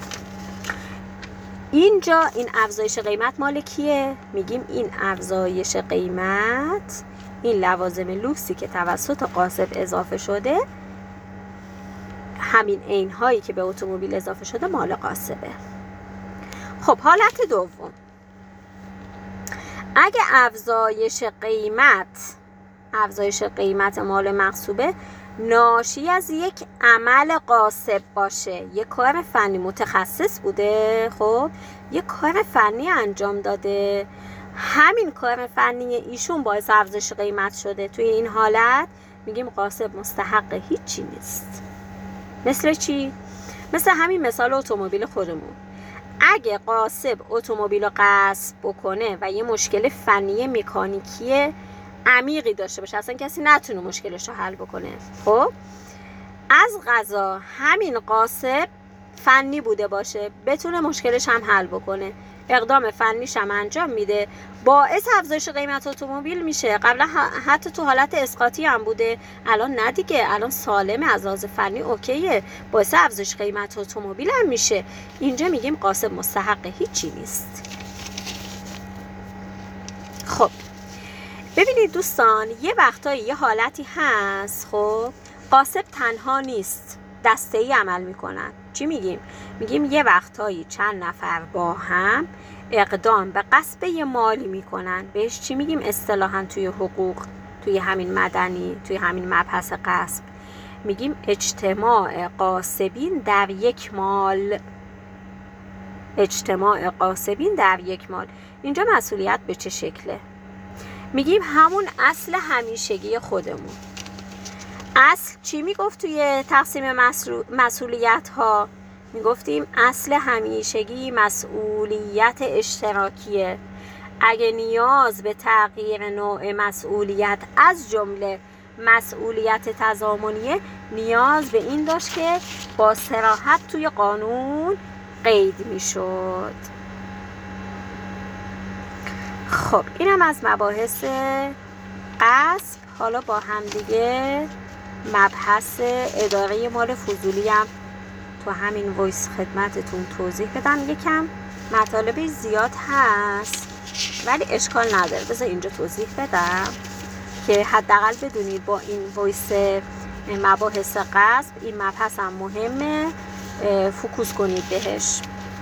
اینجا این افزایش قیمت مال کیه؟ میگیم این افزایش قیمت، این لوازم لوکسی که توسط قاسب اضافه شده، همین عین هایی که به اتومبیل اضافه شده مال قاسبه. خب حالت دوم، اگه افزایش قیمت مال مغصوبه ناشی از یک عمل قاسب باشه، یک کار فنی متخصص بوده، خب یک کار فنی انجام داده، همین کار فنی ایشون باعث افزایش قیمت شده، توی این حالت میگیم قاسب مستحق هیچی نیست. مثل چی؟ مثل همین مثال اتومبیل خودمون. اگه قاسب اتومبیل رو غصب بکنه و یه مشکل فنی مکانیکی عمیقی داشته باشه، اصلا کسی نتونه مشکلش رو حل بکنه، خب از قضا همین قاسب فنی بوده باشه، بتونه مشکلش هم حل بکنه، اقدام فنیش هم انجام میده، باعث افزایش قیمت اتومبیل میشه. قبلا حتی تو حالت اسقاطی هم بوده، الان نه دیگه، الان سالمه، از لحاظ فنی اوکیه، باعث افزایش قیمت اتومبیل هم میشه. اینجا میگیم قاسب مستحق هیچی نیست. خب ببینید دوستان، یه وقتایی یه حالتی هست، خب قاسب تنها نیست، دسته‌ای عمل میکنن. چی میگیم؟ میگیم یه وقتایی چند نفر با هم اقدام به غصب یه مالی میکنن. بهش چی میگیم اصطلاحاً توی حقوق، توی همین مدنی، توی همین مبحث غصب؟ میگیم اجتماع قاصبین در یک مال. اجتماع قاصبین در یک مال. اینجا مسئولیت به چه شکله؟ میگیم همون اصل همیشگی خودمون. اصل چی میگفت توی تقسیم مسئولیت ها؟ میگفتیم اصل همیشگی مسئولیت اشتراکیه. اگه نیاز به تغییر نوع مسئولیت از جمله مسئولیت تضامنیه، نیاز به این داشت که با صراحت توی قانون قید میشد. خب اینم از مباحث غصب. حالا با هم دیگه مبحث اداره مال فضولی هم تو همین وایس خدمتتون توضیح بدم. یکم مطالب زیاد هست ولی اشکال نداره، بذار اینجا توضیح بدم که حداقل بدونید با این وایس مباحث غصب این مبحث هم مهمه، فوکوس کنید بهش.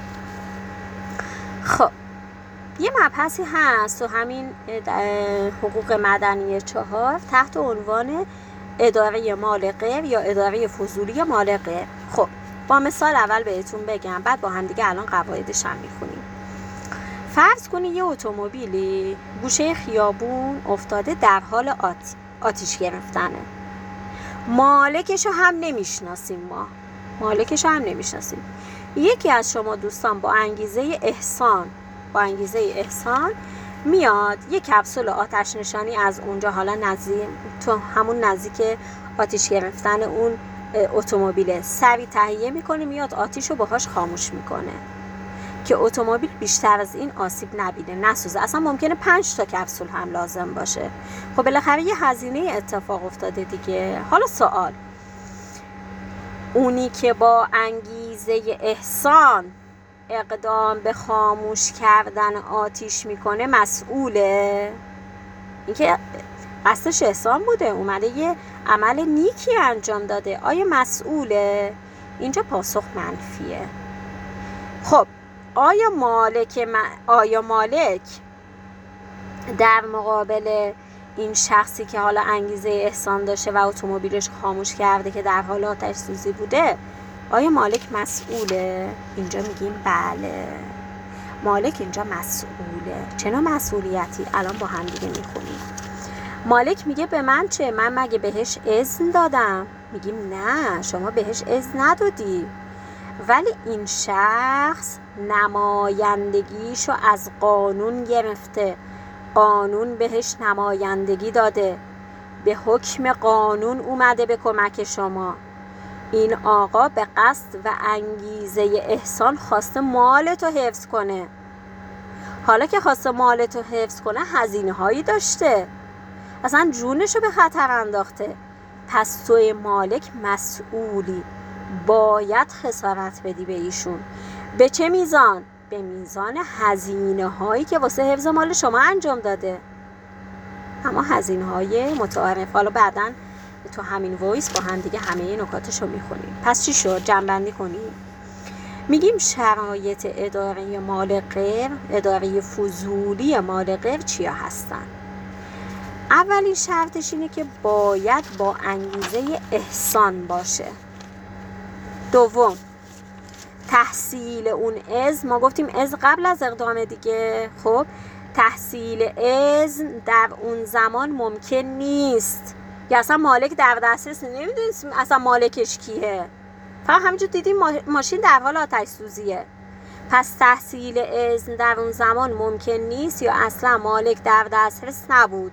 خب یه مبحثی هست تو همین حقوق مدنی 4 تحت عنوان اداره مال غیر یا اداره فضولی مال غیر. خب با مثال اول بهتون بگم، بعد با هم دیگه الان قواعدش هم میخونیم. فرض کنید یه اتومبیلی گوشه خیابون افتاده، در حال آتیش گرفتنه. مالکشو هم نمیشناسیم، مالکشو هم نمیشناسیم. یکی از شما دوستان با انگیزه احسان میاد یه کپسول آتش نشانی از اونجا، حالا تو همون نزدیک آتیش گرفتن اون اتومبیل، سری تهیه میکنه، میاد آتیش رو باهاش خاموش میکنه که اتومبیل بیشتر از این آسیب نبینه، نسوزه. اصلا ممکنه 5 تا کپسول هم لازم باشه. خب بالاخره یه هزینه اتفاق افتاده دیگه. حالا سوال، اونی که با انگیزه احسان اقدام به خاموش کردن آتیش میکنه مسئوله؟ اینکه قصدش احسان بوده، اومده یه عمل نیکی انجام داده، آیا مسئوله؟ اینجا پاسخ منفیه. خب آیا مالک در مقابل این شخصی که حالا انگیزه احسان داشته و اتومبیلش خاموش کرده که در حال آتش سوزی بوده، آیا مالک مسئوله؟ اینجا میگیم بله، مالک اینجا مسئوله. چه نوع مسئولیتی؟ الان با هم دیگه میخونیم. مالک میگه به من چه؟ من مگه بهش اذن دادم؟ میگیم نه، شما بهش اذن ندادی، ولی این شخص نمایندگیشو از قانون گرفته، قانون بهش نمایندگی داده، به حکم قانون اومده به کمک شما. این آقا به قصد و انگیزه احسان خواسته مالتو حفظ کنه. حالا که خواسته مالتو حفظ کنه هزینه هایی داشته، اصلا جونشو به خطر انداخته. پس توی مالک مسئولی، باید خسارت بدی به ایشون. به چه میزان؟ به میزان هزینه هایی که واسه حفظ مال شما انجام داده، اما هزینه های متعارف. حالا بعداً تو همین وایس با هم دیگه همه نکاتشو میخونیم. پس چی شد؟ جمع‌بندی کنیم. میگیم شرایط اداره مال غیر، اداره فضولی مال غیر چیا هستن؟ اولین شرطش اینه که باید با انگیزه احسان باشه. دوم، تحصیل اون اذن، ما گفتیم اذن قبل از اقدام دیگه. خب تحصیل اذن در اون زمان ممکن نیست، یا اصلا مالک در دسترس نمیدونیم اصلا مالکش کیه، فقط همینجور دیدیم ماشین در حال آتش سوزیه. پس تحصیل اذن در اون زمان ممکن نیست، یا اصلا مالک در دسترس نبود،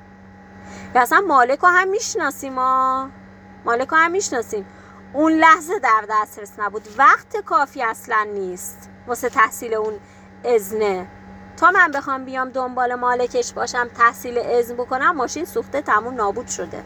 یا اصلا مالک رو هم میشناسیم، مالک رو هم میشناسیم، اون لحظه در دسترس نبود، وقت کافی اصلا نیست واسه تحصیل اون اذنه. تا من بخوام بیام دنبال مالکش باشم تحصیل اذن بکنم، ماشین سوخته تموم نابود شده.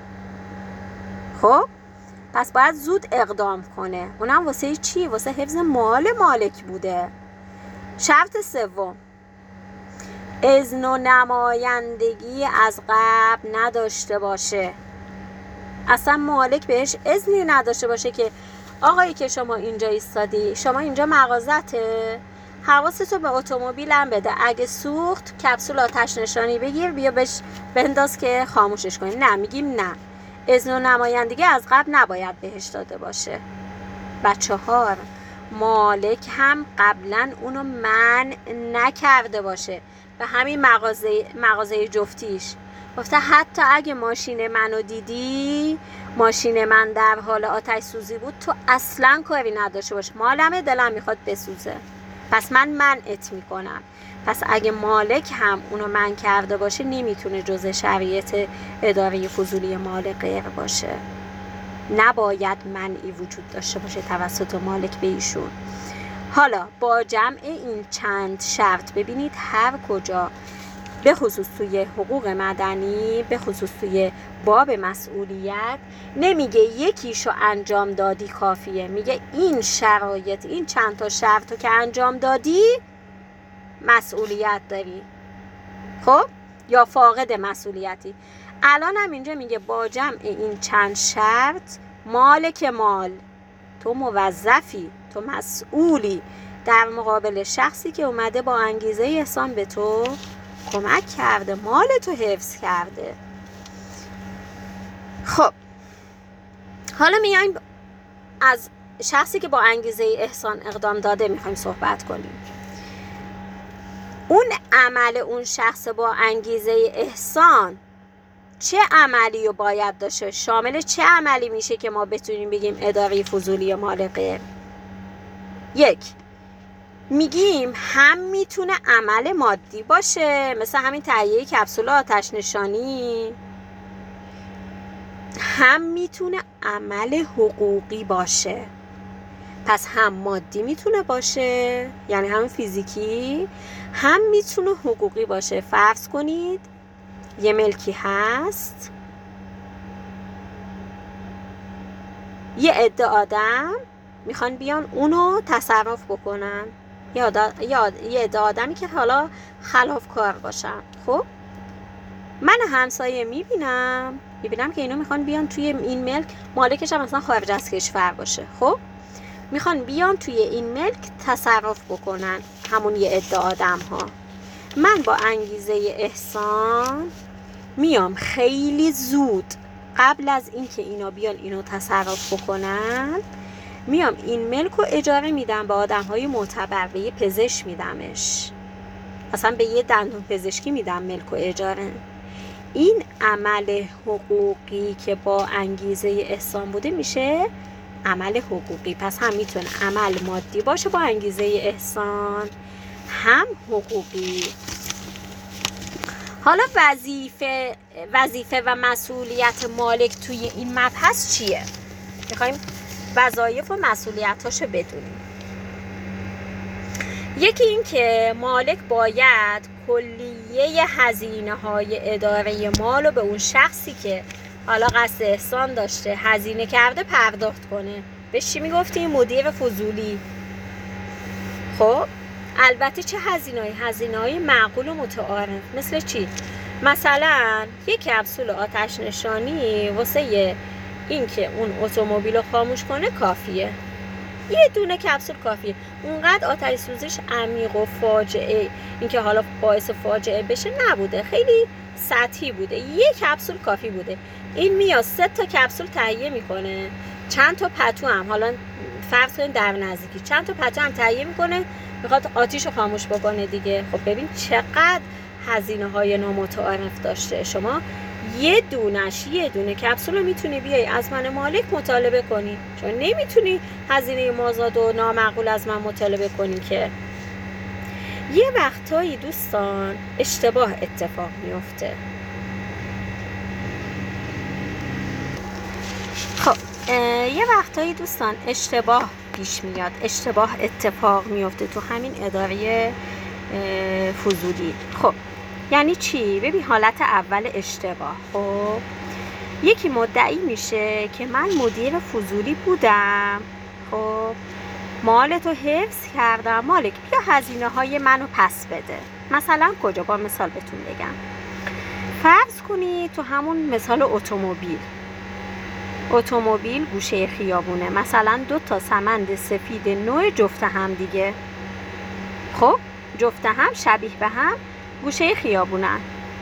خب پس باید زود اقدام کنه، اونم واسه چی؟ واسه حفظ مال مالک بوده. شرط سوم، اذن و نمایندگی از قبل نداشته باشه، اصلا مالک بهش اذنی نداشته باشه که آقایی که شما اینجا ایستادی، شما اینجا مغازته، حواستو به اتومبیلم بده، اگه سوخت کپسول آتش نشانی بگیر بیا بنداز که خاموشش کنی. نه، میگیم نه، اذن و نمایندگی از قبل نباید بهش داده باشه. و چهار، مالک هم قبلا اونو منع نکرده باشه. و همین مغازه جفتیش گفته حتی اگه ماشین منو دیدی، ماشین من در حال آتش سوزی بود، تو اصلا کاری نداشته باش، مالمه، دلم میخواد بسوزه، پس من منعت میکنم. پس اگه مالک هم اونو منع کرده باشه نمیتونه جزء شرایط اداره فضولی مال غیر باشه، نباید منعی وجود داشته باشه توسط مالک به ایشون. حالا با جمع این چند شرط ببینید هر کجا، به خصوص توی حقوق مدنی، به خصوص توی باب مسئولیت، نمیگه یکیشو انجام دادی کافیه، میگه این شرایط، این چند تا شرطو که انجام دادی مسئولیت داری، خب، یا فاقد مسئولیتی. الان هم اینجا میگه با جمع این چند شرط، مالک مال، تو موظفی، تو مسئولی در مقابل شخصی که اومده با انگیزه احسان به تو کمک کرده، مال تو حفظ کرده. خب حالا میایم از شخصی که با انگیزه احسان اقدام داده میخوایم صحبت کنیم. اون عمل اون شخص با انگیزه احسان چه عملی رو باید داشته؟ شامل چه عملی میشه که ما بتونیم بگیم اداره فضولی مال غیر؟ یک، میگیم هم میتونه عمل مادی باشه، مثل همین تهیه کپسول آتش نشانی، هم میتونه عمل حقوقی باشه. پس هم مادی میتونه باشه، یعنی هم فیزیکی، هم میتونه حقوقی باشه. فرض کنید یه ملکی هست، یه عده آدم میخوان بیان اونو تصرف بکنن، یه عده آدمی که حالا خلافکار باشن. خب من همسایه میبینم که اینو میخوان بیان توی این ملک، مالکش هم مثلا خارج از کشور باشه، خب میخوان بیان توی این ملک تصرف بکنن، همون یه عده آدم ها. من با انگیزه احسان میام خیلی زود قبل از اینکه اینا بیان اینو تصرف بکنن، میام این ملک رو اجاره میدم به آدم های معتبر، به یه پزشک میدمش، اصلا به یه دندون پزشکی میدم ملک رو اجاره. این عمل حقوقی که با انگیزه احسان بوده میشه عمل حقوقی. پس هم میتونه عمل مادی باشه با انگیزه احسان، هم حقوقی. حالا وظیفه و مسئولیت مالک توی این مبحث چیه؟ میخوایم وظایف و مسئولیتاشو بدونیم. یکی این که مالک باید کلیه هزینه‌های اداره مال رو به اون شخصی که حالا قصد احسان داشته هزینه کرده پرداخت کنه. بهش چی میگفتیم؟ مدیر فضولی. خب البته چه هزینه‌های معقول و متعارف. مثل چی؟ مثلا یک کپسول آتش نشانی واسه این که اون اتومبیل رو خاموش کنه کافیه. یه دونه کپسول کافیه. اونقدر آتش سوزیش عمیق و فاجعه، این که حالا باعث فاجعه بشه نبوده، خیلی سطحی بوده. یه کپسول کافی بوده. این میاد 3 تا کپسول تهیه میکنه، چند تا پتو هم، حالا فرض کنید در نزدیکی چند تا پتو هم تهیه میکنه، میخواد آتیش رو خاموش بکنه دیگه. خب ببین چقدر هزینه‌های نامتعارف داشته. شما یه دونه کپسول رو میتونی بیای از من مالک مطالبه کنی، چون نمیتونی هزینه مازاد و نامعقول از من مطالبه کنی. که یه وقتایی دوستان اشتباه اتفاق میفته. خب یه وقتایی دوستان اشتباه پیش میاد، اشتباه اتفاق میفته تو همین اداره فضولی. خب یعنی چی؟ ببین حالت اول اشتباه، خب یکی مدعی میشه که من مدیر فضولی بودم، خب مالتو حفظ کردم، مالک بیا هزینه های منو پس بده. مثلا کجا؟ با مثال بهتون بگم. فرض کنی تو همون مثال اتومبیل گوشه خیابونه، مثلا 2 تا سمند سفید نوع جفت هم دیگه، خب جفت هم شبیه به هم گوشه خیابونن.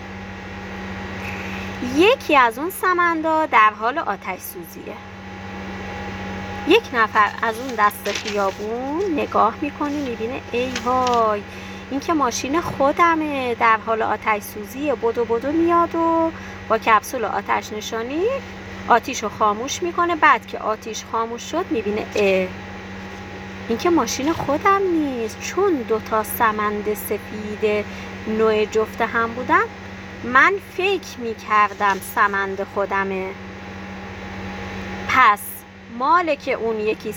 یکی از اون سمندا در حال آتش سوزیه. یک نفر از اون دست خیابون نگاه میکنه، میبینه ای وای این که ماشین خودمه در حال آتش سوزیه، بدو میاد و با کپسول آتش نشانی آتیش رو خاموش میکنه. بعد که آتیش خاموش شد میبینه این که ماشین خودم نیست، چون 2 تا سمند سفید نوع جفت هم بودن من فکر میکردم سمند خودمه. پس مالک اون یکی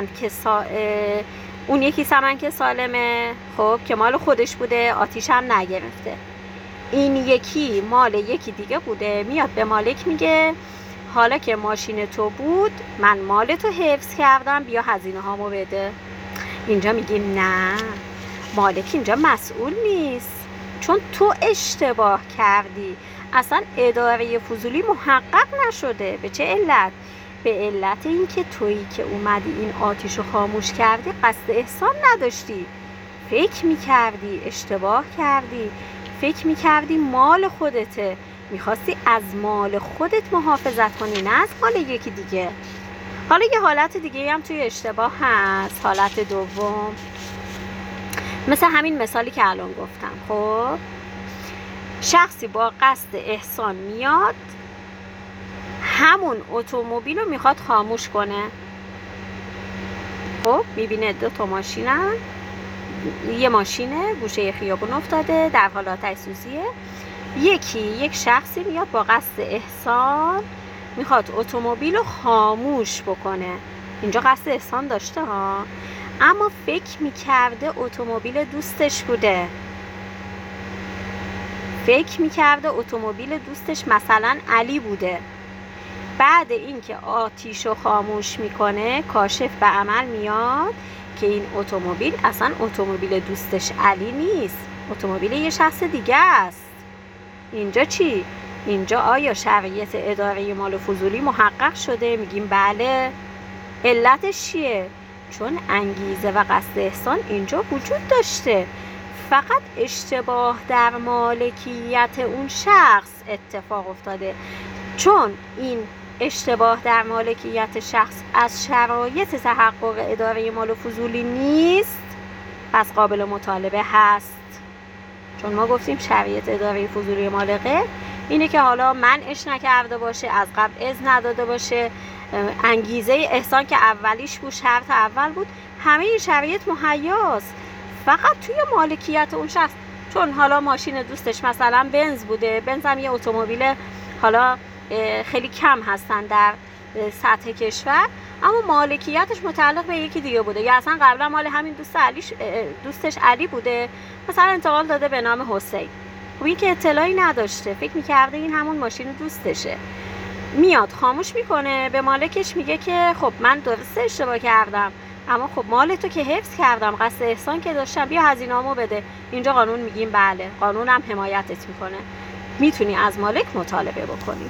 سمند که سالمه، خب که مال خودش بوده، آتیش هم نگرفته. این یکی مال یکی دیگه بوده، میاد به مالک میگه حالا که ماشین تو بود من مال تو حفظ کردم، بیا هزینه هامو بده. اینجا میگیم نه، مالک اینجا مسئول نیست، چون تو اشتباه کردی. اصلا اداره فضولی محقق نشده. به چه علت؟ به علت این که تویی که اومدی این آتیشو خاموش کردی قصد احسان نداشتی، فکر میکردی اشتباه کردی، فکر میکردی مال خودته، میخواستی از مال خودت محافظت کنی نه از مال یکی دیگه. حالا یه حالت دیگه هم توی اشتباه هست، حالت دوم، مثل همین مثالی که الان گفتم. خب شخصی با قصد احسان میاد همون اتومبیل رو میخواد خاموش کنه. خب میبینه 2 تا ماشینن، یه ماشینه گوشه خیابون افتاده در حال آتش سوزیه، یک شخصی میاد با قصد احسان میخواد اتومبیل رو خاموش بکنه. اینجا قصد احسان داشته ها، اما فکر میکرده اتومبیل دوستش بوده، فکر میکرده اتومبیل دوستش مثلا علی بوده. بعد اینکه آتیش رو خاموش میکنه کاشف به عمل میاد که این اتومبیل اصلا اتومبیل دوستش علی نیست، اتومبیل یه شخص دیگه است. اینجا چی؟ اینجا آیا شرعیت اداره مال فضولی محقق شده؟ میگیم بله. علتش چیه؟ چون انگیزه و قصد احسان اینجا وجود داشته، فقط اشتباه در مالکیت اون شخص اتفاق افتاده. چون این اشتباه در مالکیت شخص از شرایط تحقق اداره مال فضولی نیست، پس قابل مطالبه هست. چون ما گفتیم شرایط اداره فضولی مال غیر اینه که حالا منعش نکرده باشه، از قبل اذن نداده باشه، انگیزه احسان که اولیش بود، شرط اول بود، همه این شرایط مهیاست، فقط توی مالکیت اون شخص. چون حالا ماشین دوستش مثلا بنز بوده، بنز هم یه اتومبیل حالا خیلی کم هستن در سطح کشور، اما مالکیتش متعلق به یکی دیگه بوده، یا اصلا قبلا مال همین دوستش علی بوده، مثلا انتقال داده به نام حسین. خب این که اطلاعی نداشته، فکر میکرده این همون ماشین دوستشه. میاد خاموش میکنه، به مالکش میگه که خب من درسته اشتباه کردم، اما خب مال تو که حفظ کردم، قصد احسان که داشتم، بیا هزینه‌مو بده. اینجا قانون میگیم بله، قانون هم حمایتت میکنه، میتونی از مالک مطالبه بکنی.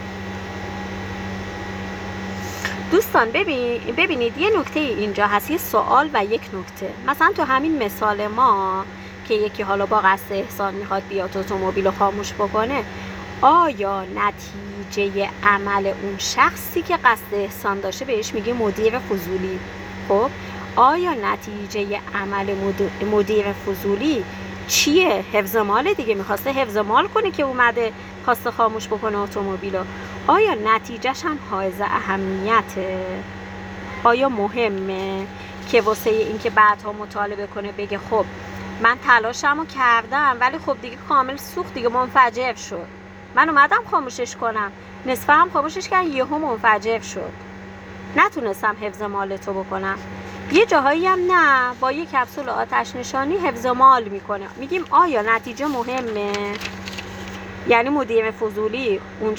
دوستان ببینید یه نکته اینجا هست، یه سوال و یک نکته. مثلا تو همین مثال ما که یکی حالا با قصد احسان میخواد بیاد اتومبیل رو خاموش بکنه، آیا نتیجه عمل اون شخصی که قصد احسان داشته بهش میگه مدیر فضولی، خب آیا نتیجه عمل مدیر فضولی چیه؟ حفظ مال دیگه، میخواسته حفظ مال کنه که اومده خواسته خاموش بکنه اتومبیلو. آیا نتیجهش هم حائز اهمیته؟ آیا مهمه که واسه این که بعدها مطالبه کنه بگه خب من تلاشمو کردم ولی خب دیگه کامل سوخت، دیگه منفجر شد، من اومدم خاموشش کنم، نصفه هم خاموشش کردم، یهو منفجر شد، نتونستم حفظ مال تو بکنم. یه جاهایی هم نه، با یه کپسول آتش نشانی حفظ مال میکنه. میگیم آیا نتیجه مهمه؟ یعنی مدیر فضولی اون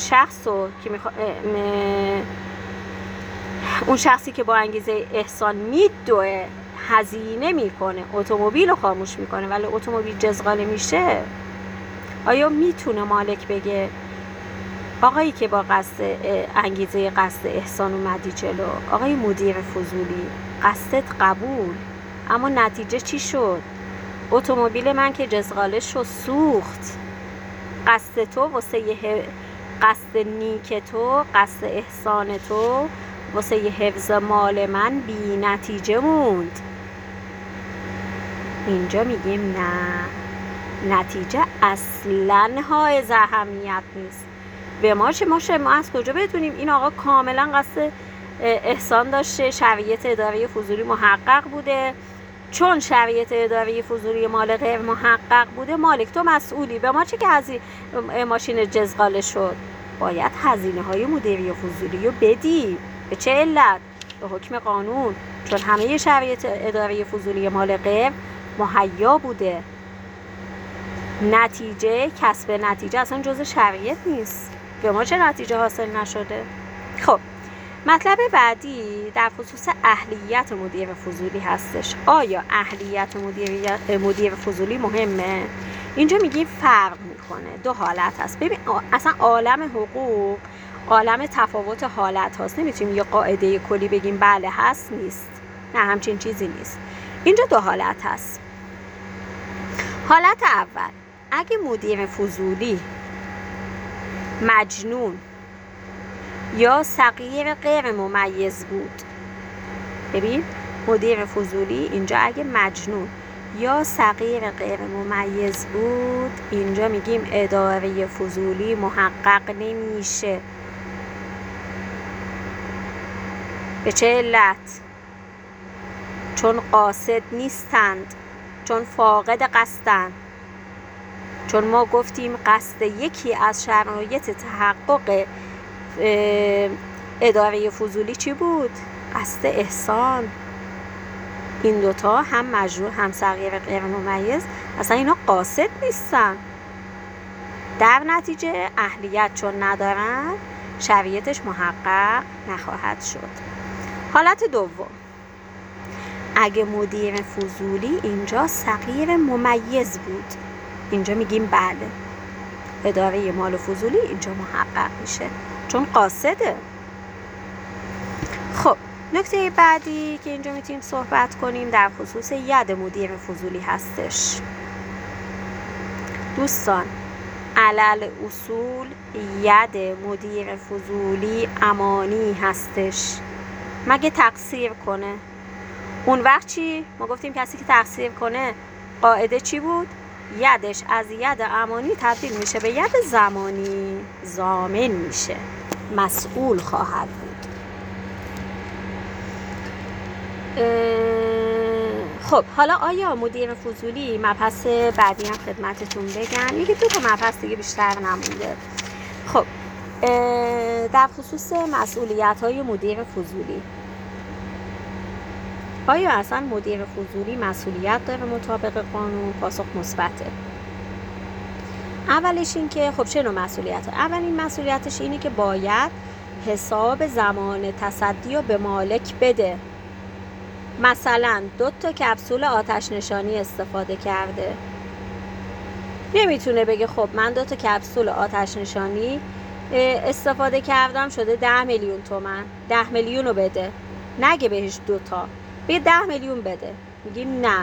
شخصی که با انگیزه احسان میدوه هزینه میکنه، اتومبیل رو خاموش میکنه ولی اتومبیل جزغاله میشه، آیا میتونه مالک بگه آقایی که با انگیزه قصد احسان اومدی جلو، آقای مدیر فضولی قصدت قبول، اما نتیجه چی شد؟ اتومبیل من که جزغاله شد، سوخت. قصد تو واسه قصد نیک تو، قصد احسان تو واسه حفظ مال من بی نتیجه موند. اینجا میگیم نه، نتیجه اصلاً حائز اهمیت نیست. به ما از کجا بدونیم این آقا کاملا قصد احسان داشته، شرایط اداره فضولی محقق بوده؟ چون شرایط اداره فضولی مال غیر محقق بوده، مالک تو مسئولی. به ما چه که از ماشین جزغاله شد؟ باید هزینه های مدیری فضولی رو بدی. به چه علت؟ به حکم قانون، چون همه شرایط اداره فضولی مال غیر مهیا بوده. نتیجه، کسب نتیجه اصلا جزء شرایط نیست. به ما چه نتیجه حاصل نشده؟ خب مطلب بعدی در خصوص اهلیت مدیر فضولی هستش. آیا اهلیت مدیر فضولی مهمه؟ اینجا میگیم فرق میکنه، دو حالت هست. ببین اصلا عالم حقوق عالم تفاوت حالت هست، نمیتونیم یه قاعده کلی بگیم بله هست نیست، نه همچین چیزی نیست. اینجا دو حالت هست. حالت اول، اگه مدیر فضولی مجنون یا صغیر غیر ممیز بود، ببین مدیر فضولی اینجا اگه مجنون یا صغیر غیر ممیز بود، اینجا میگیم اداره فضولی محقق نمیشه. به چه علت؟ چون قاصد نیستند، چون فاقد قصدند. چون ما گفتیم قصد یکی از شرایط تحقق اداره فضولی چی بود؟ قصد احسان. این دوتا هم مجنون هم صغیر غیر ممیز، اصلا اینا قاصد نیستن. در نتیجه اهلیت چون ندارن، شرایطش محقق نخواهد شد. حالت دوم، اگه مدیر فضولی اینجا صغیر ممیز بود، اینجا میگیم بله، اداره مال فضولی اینجا محقق میشه چون قاصده. خب نکته بعدی که اینجا میتونیم صحبت کنیم در خصوص ید مدیر فضولی هستش. دوستان علل اصول ید مدیر فضولی امانی هستش مگه تقصیر کنه. اون وقت چی؟ ما گفتیم کسی که تقصیر کنه قاعده چی بود؟ یدش از ید امانی تبدیل میشه به ید زمانی، ضامن میشه، مسئول خواهد بود. خب حالا آیا مدیر فضولی، مبحث بعدی هم خدمتتون بگم، یکی 2 تا مبحث دیگه بیشتر نمونده. خب در خصوص مسئولیت‌های مدیر فضولی، آیا اصلا مدیر فضولی مسئولیت داره مطابق قانون؟ پاسخ مثبته. اولش این که خب چه نوع مسئولیت؟ اولین مسئولیتش اینه که باید حساب زمان تصدی رو به مالک بده. مثلا 2 تا کپسول آتش نشانی استفاده کرده، نمیتونه بگه خب من 2 تا کپسول آتش نشانی استفاده کردم شده 10 میلیون تومان، 10 میلیون رو بده. نگه بهش 2 تا، بگه 10 میلیون بده. میگیم نه،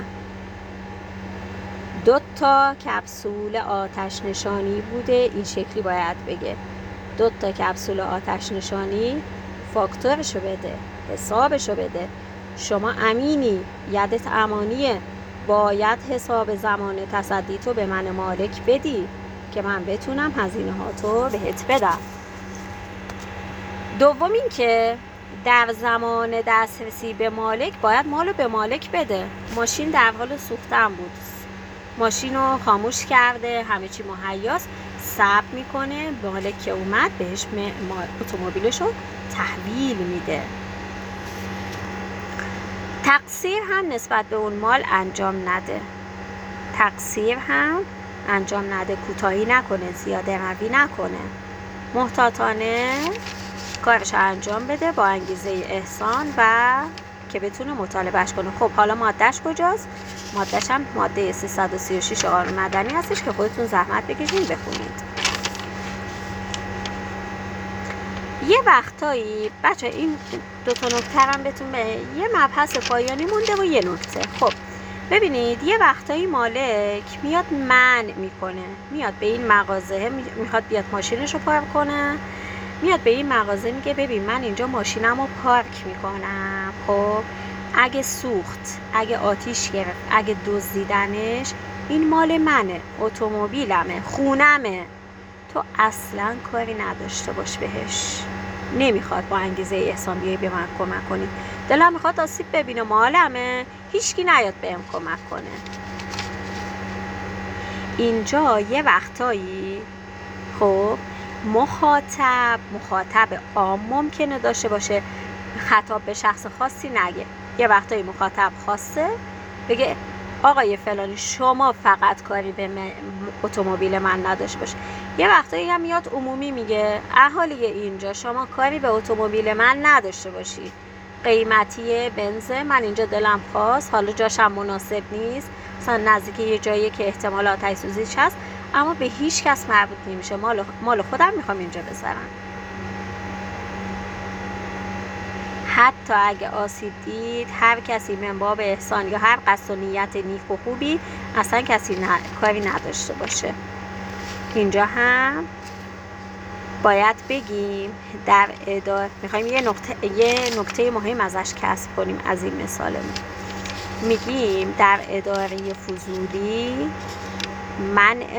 2 تا کپسول آتش نشانی بوده، این شکلی باید بگه 2 تا کپسول آتش نشانی، فاکتورشو بده، حسابشو بده. شما امینی، یدت امانیه، باید حساب زمان تصدی تو به من مالک بدی که من بتونم هزینه ها تو بهت بدم. دوم این که در زمان دسترسی به مالک باید مالو به مالک بده. ماشین در حال سوختن بود، ماشین رو خاموش کرده، همه چی مهیاست، صبر میکنه، مالک که اومد بهش اتومبیلش رو تحویل میده. تقصیر هم نسبت به اون مال انجام نده، تقصیر هم انجام نده، کوتاهی نکنه، زیاده روی نکنه، محتاطانه کارش انجام بده با انگیزه احسان و که بتونه مطالبهش کنه. خب حالا مادهش کجاست؟ مادهش هم ماده 336 قانون مدنی هستش که خودتون زحمت بکشین بخونید. یه وقتایی بچه این 2 تا نکته هم بهتون یه مبحث پایانی مونده و یه نکته. خب ببینید یه وقتایی مالک میاد منع میکنه، میاد به این مغازه میخواد بیاد ماشینش رو پارک کنه، میاد به این مغازه میگه ببین من اینجا ماشینم رو پارک میکنم، خب اگه سوخت، اگه آتیش گرفت، اگه دزدیدنش، این مال منه، اتومبیلمه، خونمه، تو اصلا کاری نداشته باش بهش. نمیخواد با انگیزه احسان بیایی به من کمک کنی، دلم میخواد آسیب ببینه، مالمه، هیچکی نیاد بهم کمک کنه. اینجا یه وقتایی خب مخاطب عام ممکنه داشته باشه، خطاب به شخص خاصی نگه. یه وقتایی مخاطب خاصه بگه آقای فلانی شما فقط کاری به اتومبیل من نداشته باشه. یه وقتایی هم میاد عمومی میگه اهالی اینجا شما کاری به اتومبیل من نداشته باشی، قیمتی بنز من اینجا دلم خواست، حالا جاشم مناسب نیست، مثلا نزدیک یه جایی که احتمال آتش سوزیش هست، اما به هیچ کس مربوط نمیشه، مال خودم میخوام اینجا بذارم. حتی اگه آسیب دید هر کسی من باب احسان یا هر قصد و نیت نیک و خوبی اصلا کسی کاری نداشته باشه. اینجا هم باید بگیم در اداره میخوایم یه نکته مهم ازش کسب کنیم از این مثالمون. میگیم در اداره فضولی منع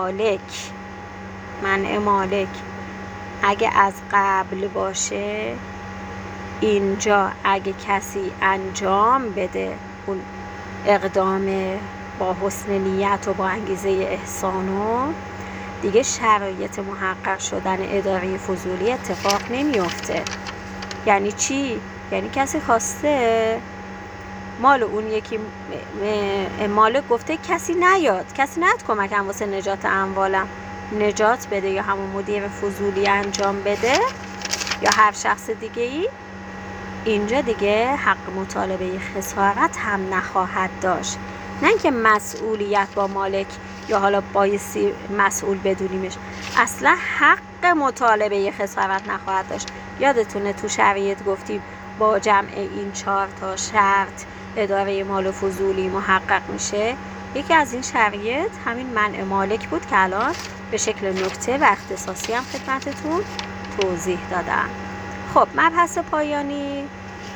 مالک اگه از قبل باشه، اینجا اگه کسی انجام بده اون اقدام با حسن نیت و با انگیزه احسانو، دیگه شرایط محقق شدن اداره فضولی اتفاق نمیفته. یعنی چی؟ یعنی کسی خواسته مال اون یکی مالک گفته کسی نیاد کمکم واسه نجات اموالم، نجات بده یا همون مدیر فضولی انجام بده یا هر شخص دیگه ای، اینجا دیگه حق مطالبه خسارت هم نخواهد داشت. نه اینکه مسئولیت با مالک یا حالا بایستی مسئول بدونیمش، اصلا حق مطالبه خسارت نخواهد داشت. یادتونه تو شرایط گفتیم با جمع این 4 تا شرط اداره مال فضولی محقق میشه. یکی از این شرایط همین منع مالک بود که الان به شکل نکته و اختصاصی هم خدمتتون توضیح دادم. خب مبحث پایانی،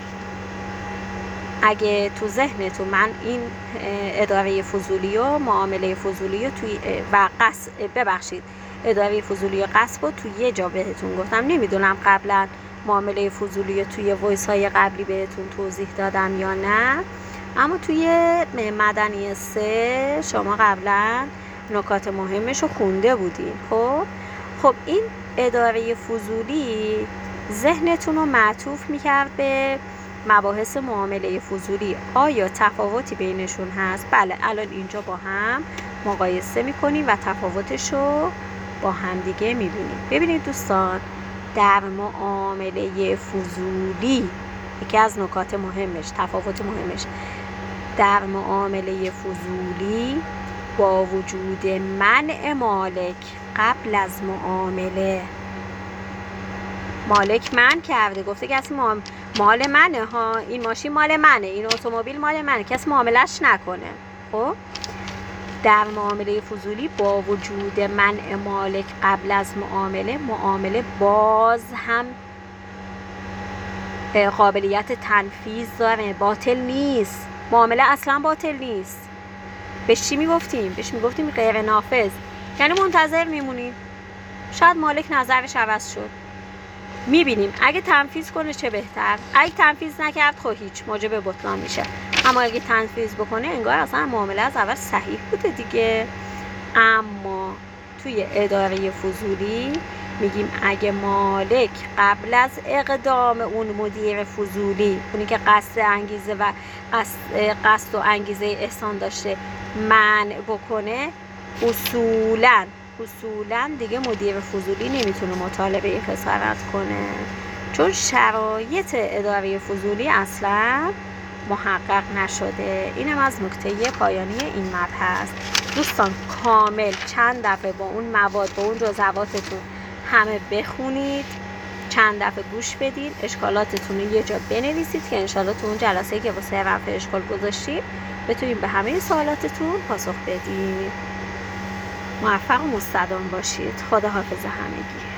اگه تو ذهنتون من این اداره فضولی و معامله فضولی و توی و اداره فضولی و قصب رو توی یه جا بهتون گفتم، نمیدونم قبلا معامله فضولی رو توی وایس های قبلی بهتون توضیح دادم یا نه، اما توی مدنی 3 شما قبلا نکات مهمش رو خونده بودین. خب این اداره فضولی ذهنتون رو معطوف میکرد به مباحث معامله فضولی. آیا تفاوتی بینشون هست؟ بله، الان اینجا با هم مقایسه میکنیم و تفاوتش رو با هم دیگه میبینیم. ببینید دوستان، در معامله فضولی یکی از نکات مهمش، تفاوت مهمش، در معامله فضولی با وجود منع مالک قبل از معامله، مالک منع کرده، گفته کسی مال منه ها، این ماشین مال منه، این اتومبیل مال منه، کسی معاملش نکنه. خب در معامله فضولی با وجود منع مالک قبل از معامله باز هم قابلیت تنفیذ داره، باطل نیست. معامله اصلا باطل نیست. بهش چی میگفتیم؟ بهش میگفتیم غیر نافذ، یعنی منتظر میمونیم شاید مالک نظرش عوض شد، میبینیم اگه تنفیذ کنه چه بهتر، اگه تنفیذ نکرد خب هیچ، موجب بطلان میشه. اما اگه تنفیذ بکنه انگار اصلا معامله از اول صحیح بوده دیگه. اما توی اداره فضولی میگیم اگه مالک قبل از اقدام اون مدیر فضولی، اونی که قصد و انگیزه احسان داشته، منع بکنه، اصولاً دیگه مدیر فضولی نمیتونه مطالبه خسارت کنه، چون شرایط اداره فضولی اصلا محقق نشده. اینم از نکته پایانی این مبحث. دوستان کامل چند دفعه با اون مواد، با اون جزئیاتتون همه بخونید، چند دفعه گوش بدید، اشکالاتتون رو یه جا بنویسید که انشالله تو اون جلسه که واسه رفع اشکال گذاشتیم بتونیم به همه سوالاتتون پاسخ بدیم. موفق و مستدام باشید. خداحافظ همگی.